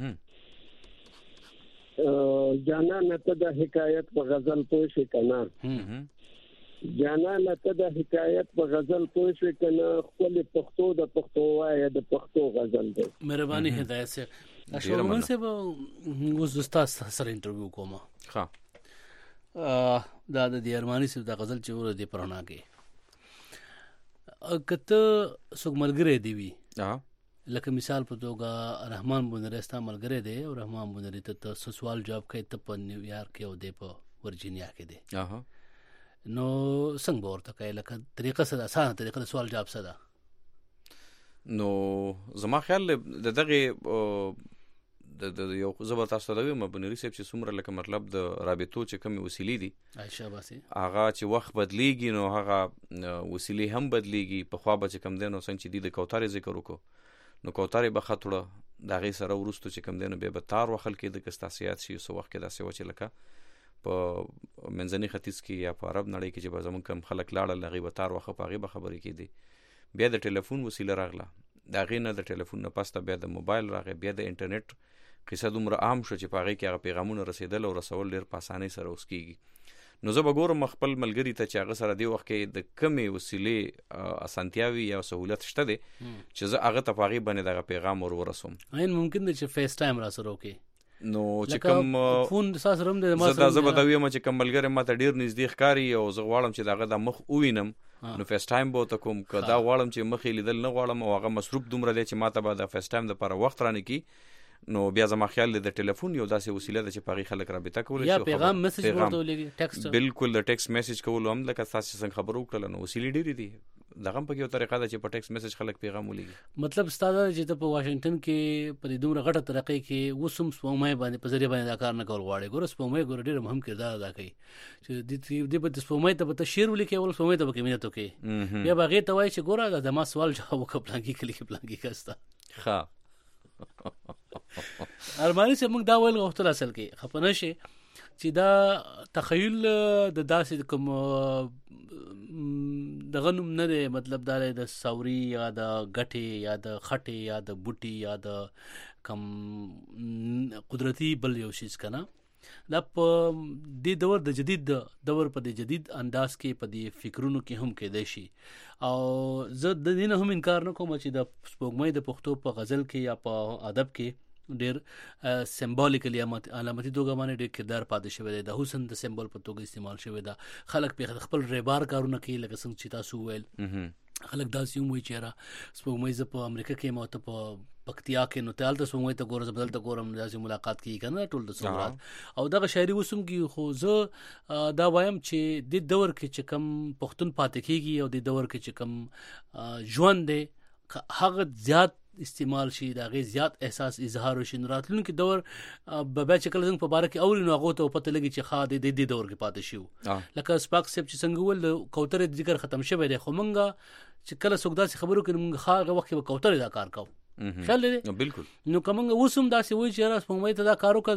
جانا ته د حکایت په غزل پوه شي کنه جانا ته د حکایت په غزل پوه شي کنه خپل پښتو د پښتو وای د پښتو غزل دی
مهرباني هدایت صاحب اشرمن صاحب اوس استاد سره انټرویو کوم
ها
دا د ارمانی صاحب د غزل چې ور دي پرانا کې کته څوک ملګری دی وی لکه مثال په توګه رحمان بونری ستا ملګری دی او رحمان بونری ته سوال جواب کوي ته په نیویارک کې او دی په ورجینیا کې دی نو څنګه ورته کوي لکه طریقه سره اسانه طریقه سوال جواب سره
نو زما خیال د دغه د یو زبر تاسو ته وایم بنوري صاحب چې څومره لکه مطلب د رابطو چې کومې وسیلې دي هغه چې وخت بدلیږي نو هغه وسیلې هم بدلیږي. په خوا به چې کم دی نو څنګه چې دی د کوترې ذکر وکړو نو کوترې به خطوړه د هغې سره وروستو چې کم دی نو بیا به تار وخل کېده که ستاسو یاد شي څه وخت کې داسې و چې لکه په منځني ختیځ کې یا په عرب نړۍ کې چې به زمونږ کم خلک لاړل هغې به تار وخه په هغې به خبرې کېدې. بیا د ټلیفون وسیله راغله د هغې نه د ټلیفون نه پسته بیا د موبایل راغی بیا د انټرنیټ قصه دومره عام شو چې په هغې کې هغه پیغامونه رسېدل او رسول ډېر په اسانۍ سره اوس کېږي. نو زه به ګورم خپل ملګري ته چې هغه سره دې وخت کې د کمې وسیلې اسانتیاوي یا سهولت شته دی چې زه هغه ته په هغې باندې دغه پیغام ورسوم.
ممکن دی چې فیس ټایم را سره وکړي
نو چې کوم
فون ساس رم د
ما زه به دا ویم چې کوم ملګری ما ته ډېر نږدې ښکاري او زه غواړم چې دغه د مخ ووینم نو فیس ټایم به ورته کوم که دا غواړم چې مخ یې لیدل نه غواړم او هغه مصروف دومره دی چې ما ته به د فیس ټایم دپاره وخت رانه کي نو بیا زما خیال د ټلیفون یو داسې وسیله ده چې په هغې خلک رابطه کولی شي
یا پیغام میسج ورته ولېږي ټیکسټ
بالکل د ټیکسټ میسج کولو هم لکه تاسو څنګه خبرو وکړله نو وسیلې ډېرې دي دغه هم پکې یو طریقه ده چې په ټیکسټ میسج خلک پیغام ولېږي.
مطلب ستا دا چې ته په واشنګټن کې په دې دومره غټه طریقې کې اوس هم سپوږمۍ باندې په ذریعه باندې دا کار نه کول غواړې. ګوره سپوږمۍ ګوره ډېر مهم کردار ادا کوي چې دې په سپوږمۍ ته به ته شعر ولیکې اول سپوږمۍ ته به کې مینت وکړې بیا به هغې ته وایي چې ګوره دا زما سوال جواب وکړه پلانکي کلي کې پلانکي کسته
ښه
ارماني صاحب موږ دا ویل غوښتل اصل کې خفه نه شي چې دا تخیل د داسې کوم دغه نوم نه دی مطلب دا د ساوري یا د ګټې یا د خټې یا د بوټي یا د کم قدرتي بل یو شیز که نه دا په دې دور د جدید دور په دې جدید انداز کې په دې فکرونو کې هم کېدای شي. او زه د دې نه هم انکار نه کوم چې د سپوږمۍ د پښتو په غزل کې یا په ادب کې ډېر سمبولیکلی علامتي توګه باندې ډېر کردار پاتې شوی دی د حسن د سمبول په توګه استعمال شوی ده. خلک په خپل ریبار کارونه کوي لکه څنګه چې تاسو وویل خلک داسې هم وایي چې یاره سپوږمۍ زه په امریکا کې یم او ته په پکتیا کې نو ته هلته سپوږمۍ ته ګوره زه به دلته ګورم داسې ملاقات کېږي که نه ټول د صورات او دغه شاعري اوس هم کېږي. خو زه دا وایم چې دې دور کې چې کم پښتون پاتې کېږي او دې دور کې چې کم ژوند دی هغه زیات استعمال شي د هغې زیات احساس اظهار وشي نو راتلونکي دور به بیا چې کله زموږ په باره کې اوري نو هغو ته پته لګي چې ښه دې دور کې پاتې شي لکه سپاک صاحب چې څنګه وویل د کوترې ذکر ختم شوی دی خو موږ چې کله څوک داسې خبرو کوي موږ ښه هغه وخت کې به کوترې دا کار کوو خیال دی
بالکل.
نو که موږ اوس هم داسې وایي چې یاره سپوږمۍ ته دا کار وکړه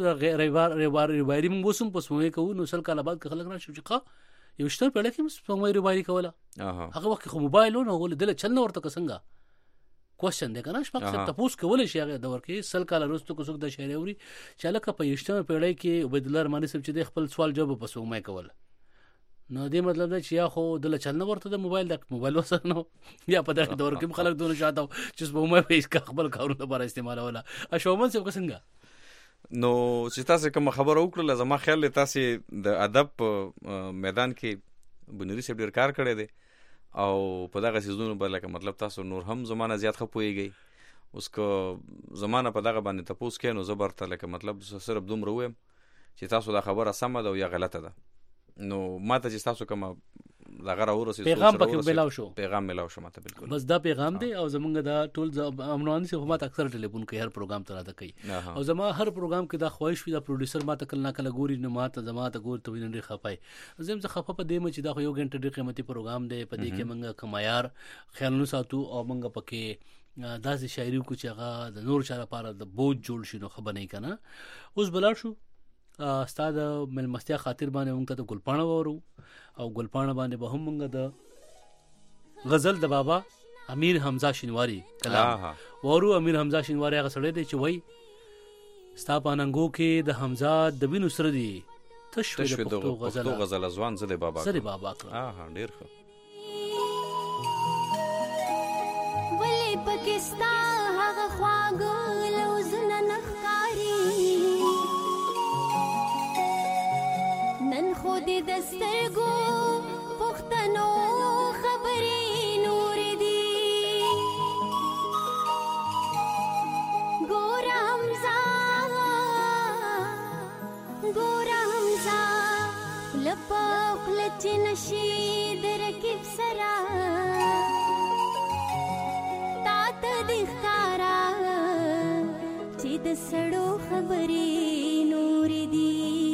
ریباري موږ اوس هم په سپوږمۍ کوو نو سل کاله بعد که خلک راشي چې ښه یوشتمه پېړۍ کې سپوږمۍ ریباري کوله هغه وخت کې خو موبایل و نو هغه لیدله چل نه ورته که څنګه کوشن دی که نه شپږ صاحب تپوس کولی شي هغې دور کې سل کاله وروسته که څوک دا شاعري اوري چې هلکه په یوشتمه پېړۍ کې عبیدالله رحماني صاحب چې دی خپل سوال جواب په سپوږمۍ کول نو دې مطلب دی چې یا خو دله چل نه ورته د موبایل ورسره نه یا په دغه دور کې خلک دونه شاته و چې سپوږمۍ به یې خپل کارونو لپاره استعمالوله. شومن صاحب که څنګه
نو چې تاسې کومه خبره وکړله زما خیال دی تاسې د ادب په میدان کې بنوري صاحب ډېر کار کړی دی او په دغه څیزونو به لکه مطلب تاسو نور هم زمانه زیات ښه پوهېږئ. اوس که زمانه په دغه باندې تپوس کوي نو زه به ورته لکه مطلب صرف دومره ووایم چې تاسو دا خبره سمه ده او یا غلطه ده نو ما ته چې تاسو کومه دغه راورسېد
پیغام پکې ملاو شو
پیغام ملاو شو ماته بالکل
بس دا پیغام دی او زمونږ دا ټول امنواني صاحب ما ته اکثر ټلیفون کوي هر پروګرام ته راته کوي او زما هر پروګرام کې دا خواهش وي دا پروډوسر ما ته کله نه کله ګوري نو ما ته ګور ته ویني ډېر خفای زم زه خفه په دې چې دا خو یو غنټه ډېر قیمتي پروګرام دی په دې کې موږ کمایار خیالونه ساتو او موږ پکې داسې شاعري کو چې هغه د نور چا لپاره د بوج جوړ شي نو خبر نه کنه. اوس بلار شو استاد ملمستیا خاطر باندې موږ ته ګلپاڼه وورو او ګلپاڼه باندې به هم موږ د غزل د بابا امیر حمزه شینواری کلام وورو. امیر حمزه شینواری هغه سړی دی چې وای ستا پاننګو کې د حمزه د وینو سره دی تشوي د پښتو
غزل ځوان زده بابا
کړ
ډیر ښه
ولې پاکستان هغه خواږه لوزونه نخکاری نن خو دې د سترګو پښتنو خبرې نور دي ګوره حمزه لپا خلچ نشي د رکب سرا تا ته دې ښکارا چې د سړو خبرې نور دي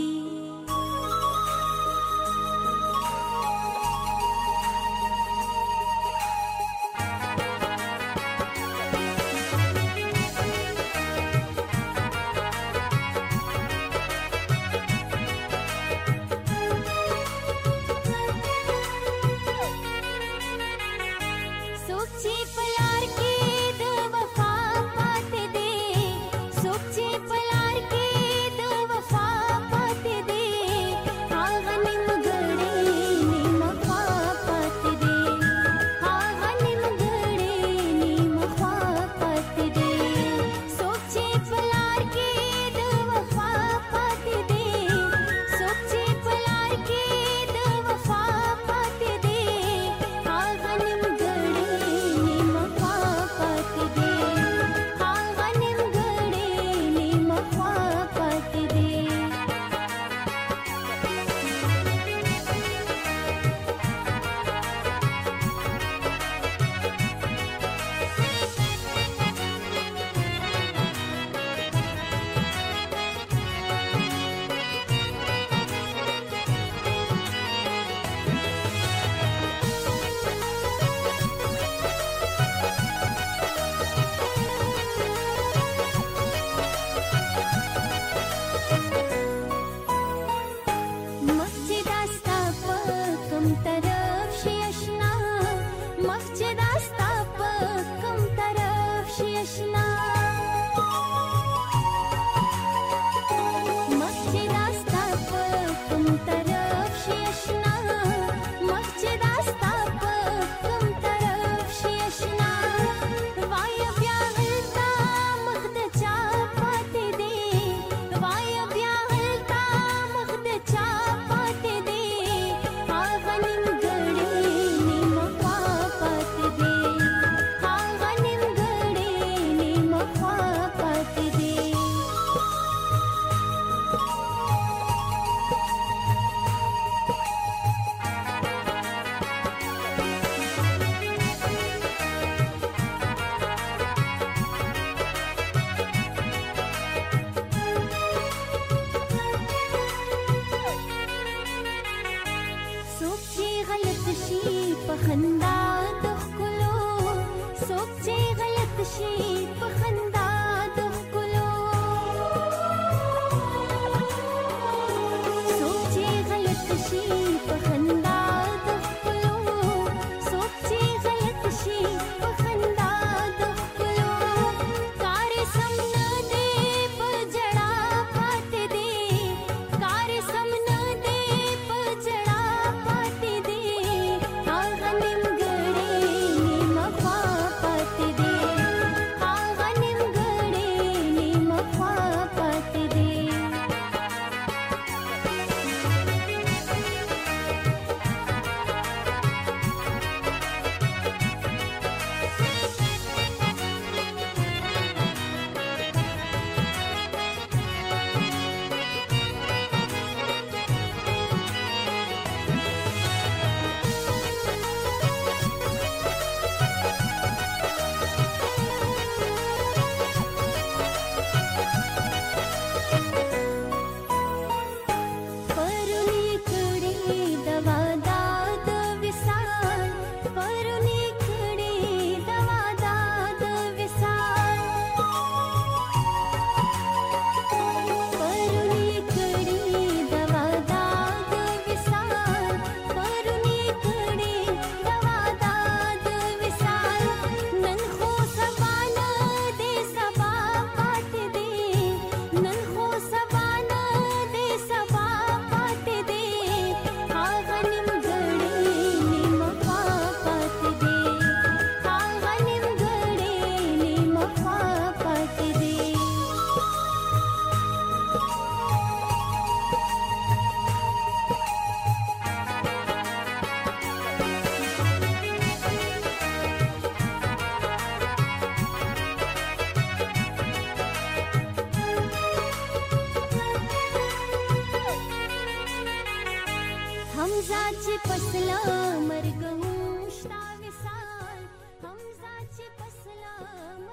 همزه پسلا مرګ مشتا وسال همزه پسلا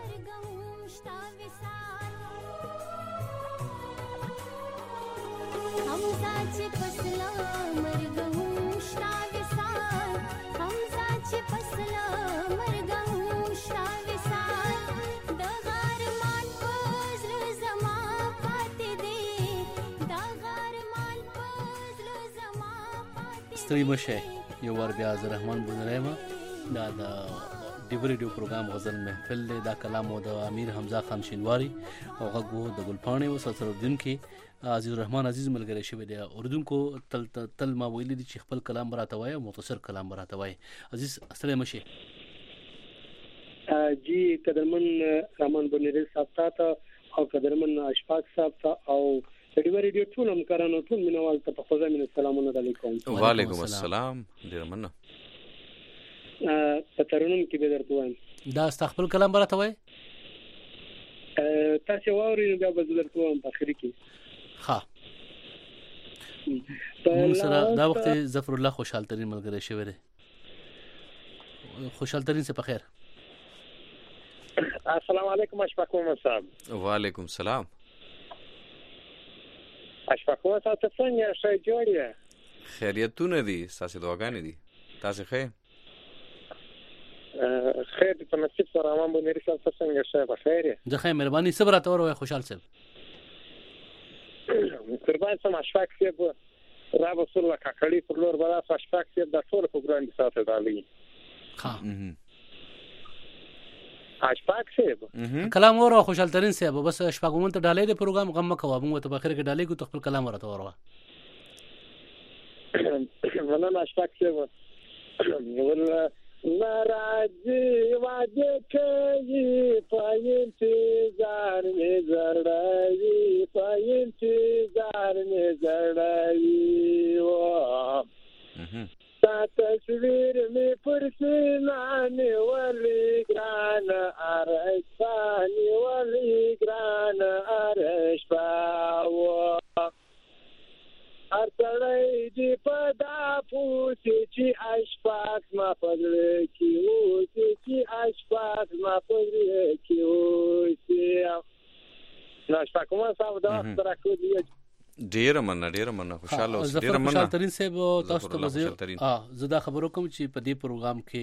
ستړي مشه یو ور بیا از رحمان بونرایم دا د ډیو ریډیو پروګرام غزل محفل دی. دا کلام د امیر حمزه خان شینواری او غږ د ګلپاڼې و سلسله‌الدین کې عزیز الرحمن عزیز ملګری شوی دی. اردوونکو تل ما ویلي دي چې خپل کلام براته وایي او مختصر کلام براته وایي. عزیز ستړي مشه.
جی قدرمن رحمان بونری صاحب ته او قدرمن اشفاق صاحب ته او ډیو ریډیو ټول همکارانو ټول مینوال ته په خدا مين سلامونه علیکم.
وعلیکم السلام. ډیر مننه.
په ترنم کې به درته وایم
دا استخپل کلام براته وایي
تاسو واورئ نو بیا به درته وایم په اخر کې.
ها موږ سره دا وخت ظفر الله خوشحال ترین ملګری شوی دی. خوشحال ترین سے په خیر.
السلام علیکم اشفاق صاحب.
وعلیکم السلام.
اشفاق صاحب ته څنګه شي جوړ یې؟
خیریتونه دي تاسو دعاګانې دي تاسو خیر
خیر په نصیب سره رحمان بونری صاحب ته څنګه شي په خیر یې؟
د خیر مهرباني صبر ته ور وای خوشحال صاحب.
قربان سم اشفاق صاحب را رسول الله کاکړي پر لور بلا اشفاق صاحب د ټول پروګرام کې ساتل دالي.
ها
اشفاق صاحب
کلام ورو خوشحال ترین صاحب بس اشفاق مون ته ډالې د پروګرام غم مکو موږ ته په اخر کې ډالې کو خپل کلام ورته وروا.
ولله اشفاق صاحب ولله ناراضي واده کوي پاین انتظار می زړوي پاین انتظار می زړوي و تا تصویر می پرسنانه ولی ګران ارشانی ولی ګران ارش پاو ارتړې دی پدا پوسی چې اشفاق ما پدړې کیو چې اشفاق ما پدړې کیو چې نو اشفاق ما صاحب دا سره کو دی
ډیر مننه خوشاله اوس ډیر مننه.
خوشحال ترین صاحب تاسو ته زه خبرو کوم چې په دې پروګرام کې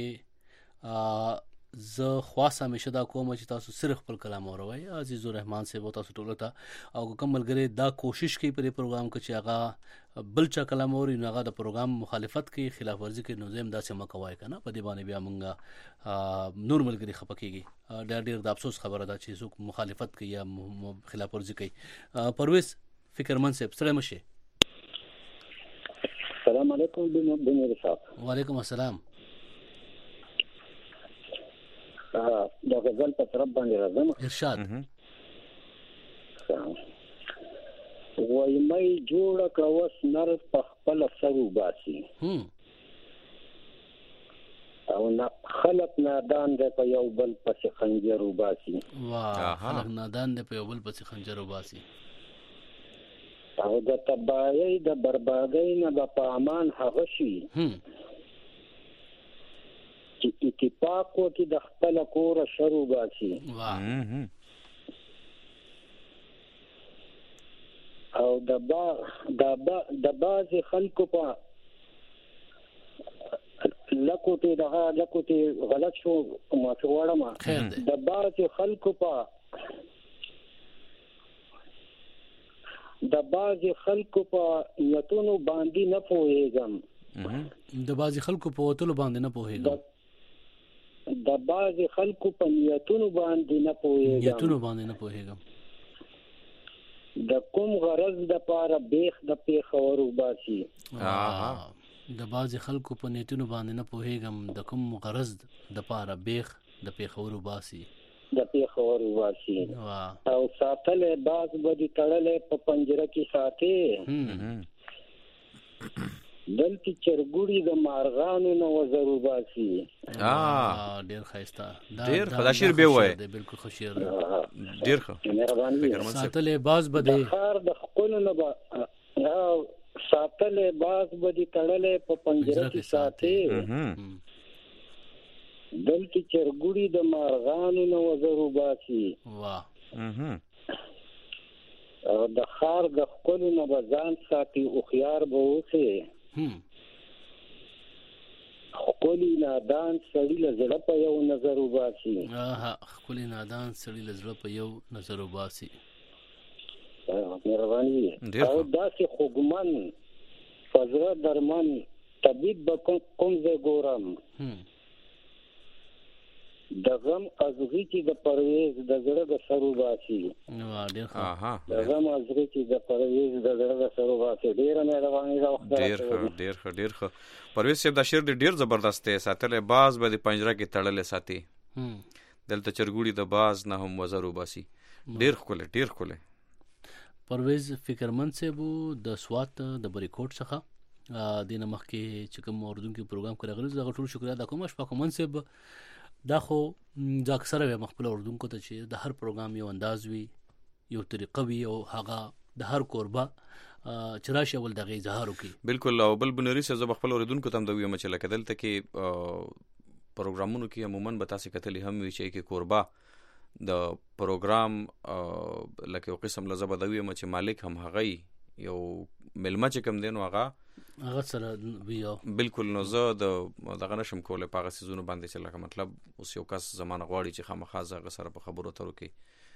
زه خاص همیشه دا کوم چې تاسو صرف خپل کلام اوروي. عزیز الرحمن صاحب تاسو ټول ته او کوم ملګری دا کوشش کوي په دې پروګرام کې چې هغه بل چا کلام اوري نو هغه د پروګرام مخالفت کوي خلاف ورزي کوي نو زم داسې مکوای کنه په دې باندې بیا مونږه نور ملګری خپکیږي. ډېر د افسوس خبره ده چې څوک مخالفت کوي یا خلاف ورزي کوي. پرویز فکرمن صاحب سلام مشه.
السلام علیکم بنور صاحب.
وعلیکم السلام.
دا غزل په طرف باندې راځم.
ارشاد.
وای مې جوړ کړوس نر په خپل سر وباسي او نه خلق نادان دې په یو بل پس خنجر وباسي.
واه خلق نادان دې په یو بل پس خنجر وباسي
او د تباہی د بربادۍ نه په امان هغه شي چې اتفاق وکړي د خپل کور شر وباسي. او د بعض خلکو په لکوټي غلط شو معافي غواړم. د بعض خلکو په نیتونو باندې نه پوهیږم.
د بعض خلکو په وتلو باندې نه پوهیږم.
د بعض خلکو په نیتونو باندې نه پوهیږم. د کوم غرض د پاره بیخ د پیښور وباسي.
د بعض خلکو په نیتونو باندې نه پوهیږم د کوم غرض د پاره بیخ د پیښور وباسي. او ساتلې باز بدی تړلې په پنجره کې ساتي دلته چرګوړي د مارغانو نو وزر وباسي. ډیر خیستا
ډیر خدا شیر به وای
بالکل خوشیر
ډیر ښه
ساتلې باز بدی
خار د خپل نه ساتلې باز بدی تړلې په پنجره کې ساتي دلته چرګوړي د مارغانو نو وزر وباسي.
واه
د خار د خپل نه بزان ساتي او خيار به اوسه خپل نادان سړی له زړه په یو نظر وباسي
خپل نادان سړی له زړه په یو نظر وباسي
مهرباني او داسې خوګمن فزره درمن طبيب کوم زه ګورم د غم ازغی چې د پرويز د زړه د سرو باسي د غم ازغی چې د پرويز د زړه د سرو باسي ډیر مهرباني دا وخت
ډیر پرويز صاحب دا شعر ډیر زبردست دی ساتل باز به د پنجره کې تړلې ساتي دلته چرګوړي د باز نه هم وزر وباسي ډیر خوله
پرويز فکرمن صاحب د سوات د بریکوټ څخه د نمخ کې چې کوم اردو کې پروګرام کړی دا ټول شکریا د کوم شپه کوم صاحب دا خو دا اکثره مخبل اردو کو ته چې د هر پروګرام یو انداز وي یو طریقه وي او هغه د هر کوربه چرشه ول دغه اظهار وکي
بالکل او بل بنوري سره خپل اوریدونکو ته د ویو مچ لکدل ته کې پروګرامونو کې عموما به تاسو کتلی هم وی چې کې کوربه د پروګرام لکه یو قسم لزبه دوی مچ مالک هم هغه یو ملما چې کم دین واغه
هغه سره ویو
بالکل نو زه دغه نشم کوله پاغه سيزونه باندې چې لکه مطلب اوس یو کس زمانه غواړي چې خامخا زغه سره په خبرو اترو کې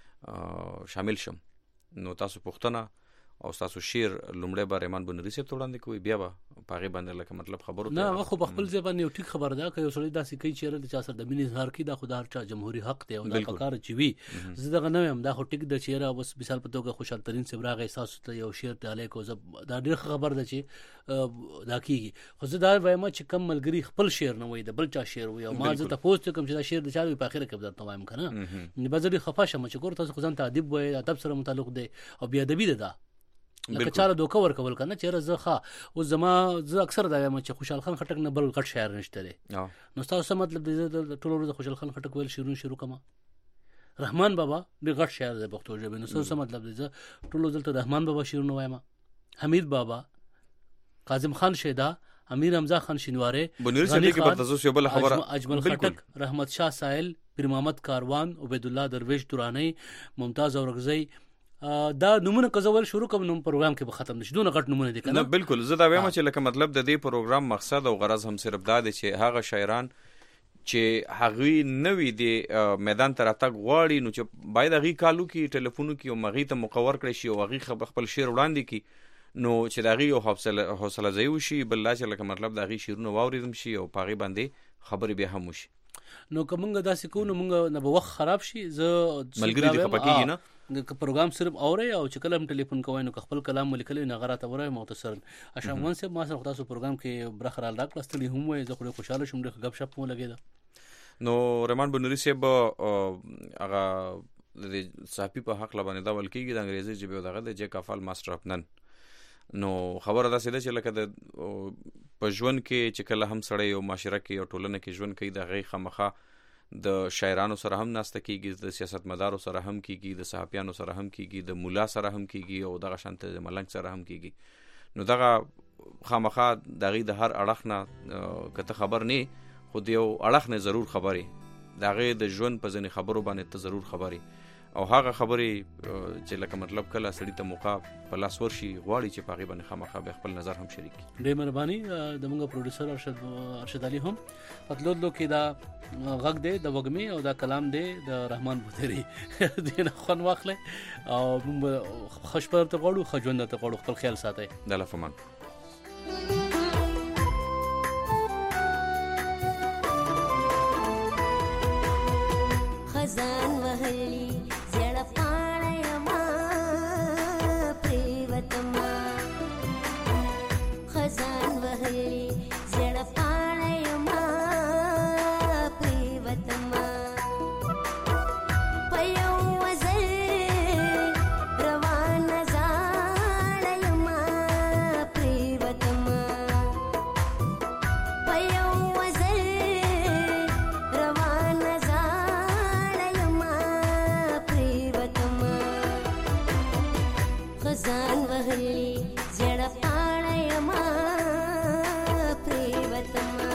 شامل شم نو تاسو پوښتنه او تاسو شیر لومړی بار ایمان بنوري سره وړاندې کوي بیا به پاغه باندې لکه مطلب خبرو
نه هغه خو خپل ځبان یو ټیک خبر ده کوي سړی داسې کوي چې د چا سره د مینې اظهار کی دا خدای چا جمهوریت حق دی او دا پکار چي وي زه دغه نه هم دا خو ټیک د چیرې بس مثال په توګه خوشحال ترين سبراغه احساس ته یو شیر ډالې کو دا ډیر خبر ده چې دا کیږي خو زه دا وایم چې کم ملګری خپل شیر نه وي د بل چا شیر وي او ما زه ته پوسټ کوم چې دا شیر د چا په اخر کې بدر وایم کنه نه بزري خفه شم چې ګور تاسو خزان ته ادب وي ادب سره متعلق دی او بیا ادبي ده لکه چاله دوکه ورکول کنه چیرې زخه او زما زه اکثر دا وایم چې خوشحال خان خټک نه بل غټ شاعر نشته دی نو تاسو مطلب د ټولو د خوشحال خان خټک ویل شروع کما رحمان بابا د غټ شاعر د پښتو ژبې نو تاسو مطلب د ټولو دلته رحمان بابا شعرونه وایم حمید بابا قاسم خان شیدا امیر حمزه خان شینواره
بنوري سړي کې برتاسو یو بل خبره
اجمل خټک رحمت شاه سائل پیر محمد کاروان عبید الله درویش دورانی ممتاز اورغزی دا نمونه کزول شروع کوم نو پروګرام کې به ختم نشي دونه غټ نمونه دي کنه
بالکل زه دا وایم چې لکه مطلب د دې پروګرام مقصد او غرض هم صرف دا دی چې هغه شاعران چې هغه نوې دی میدان ته راتګ غواړي نو چې باید هغه کالو کې ټلیفون کې او مغې ته مقور کړی شي او هغه خپل شعر وړاندې کی نو چې دغه یو حوصله ځای وشي بل لا چې لکه مطلب دغه شعرونه واوریدم شي او پاغي باندې خبرې به هم وشي
نو کومه داسې کو نو موږ نه به وخت خراب شي زه
ملګری دې خپکیږي نه
پروګرام صرف اوري او چې کلم ټلیفون کوي نو خپل کلام ملکلی نه غراته وره مختصر اشمون سے ما سره تاسو پروګرام کې برخرال راکړستلی هم وي زه خو خوشاله شوم د غب شپ مو لګیدا
نو رحمان بنوري صاحب هغه د صحافي په حق لبانې دا ولکېږي د انګریزي ژبه دغه د جیک افال ماستر اف نن نو خبره دا سیده چې لکه د په ژوند کې چې کله هم سړی او معاشره کې او ټولنه کې ژوند کوي د غي خمخه د شاعرانو سره هم ناسته کیږي د سیاستمدارو سره هم کیږي د صحافیانو سره هم کیږي د مولا سره هم کیږي او دغه شانته د ملنګ سره هم کیږي نو دغه خامخه دغه د هر اړخ نه کته خبر نه خو دیو اړخ نه ضرور خبري دغه د ژوند په ځنې خبرو باندې ته ضرور خبري او هغه خبرې چې لکه مطلب کله سړی ته موقع په لاس ورشي غواړي چې پاغي باندې خامخا به خپل نظر هم شریک کړي
ډېر مهرباني د موږ پروډوسر ارشد علي هم پتلودلو کې دا غږ دی د وګمي او دا کلام دی د رحمان بوتری دینه خون واخله او خوش پر ته غوړو خجوند ته غوړو خپل خیال ساتي
د لفمان
خزان وهلی زړه پاړې ما پریوتما خزان وهلی زړه پاړې ما پریوتما پيو وزل روان زړې ما پریوتما پيو وزل روان خزان وهلی زړه پاړې ما پریوتما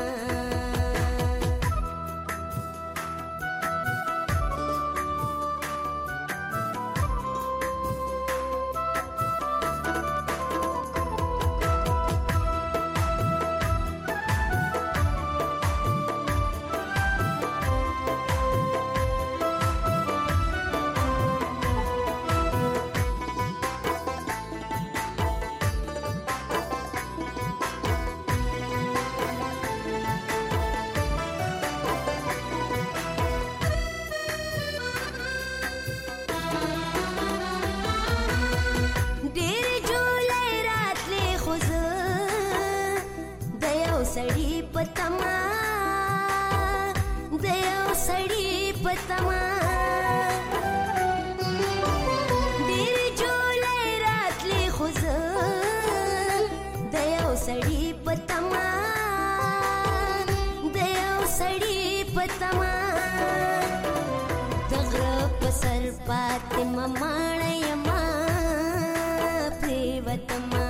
پتما ډیر جولای راتلی خوځ د یو سړی پتما د یو سړی پتما دغه پسر پاتې مماړې ما پریوتما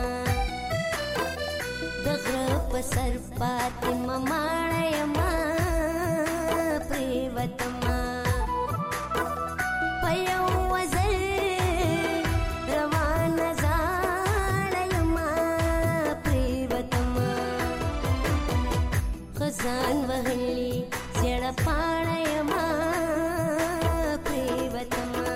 دغه پسر پاتې مماړې ما پریوتما پيو وزر روان زاړې ما پریوتما خزان وهلي زړه پاړې ما پریوتما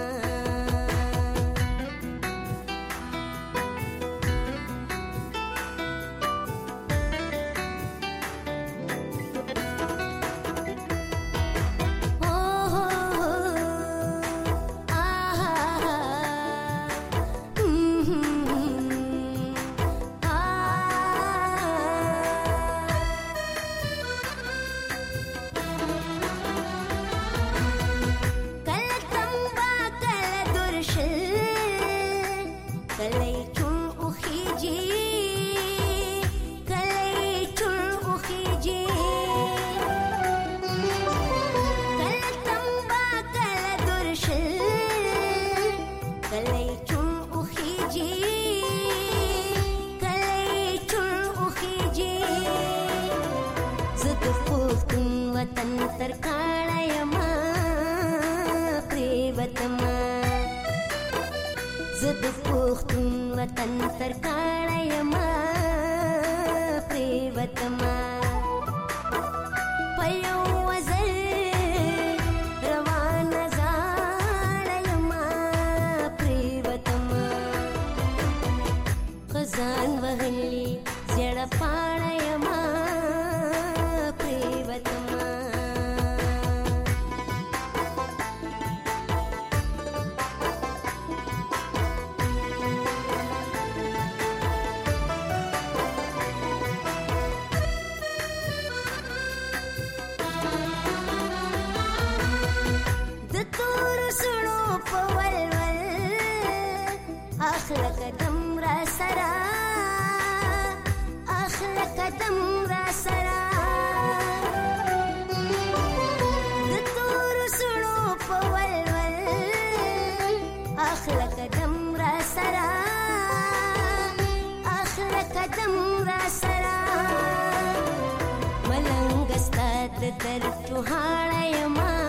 वतन तर काळय मा प्रेवतमा जद पुख्तून वतन तर काळय मा प्रेवतमा पयो वजर रवान जाळय मा प्रेवतमा खजान वहली जड पाळय मा प्रेवतमा कदम را سرا اخلا قدم را سرا د تور سړو په ولول اخلا قدم را سرا اخلا قدم را سرا ملنګ ستاد در ټوهاړه ما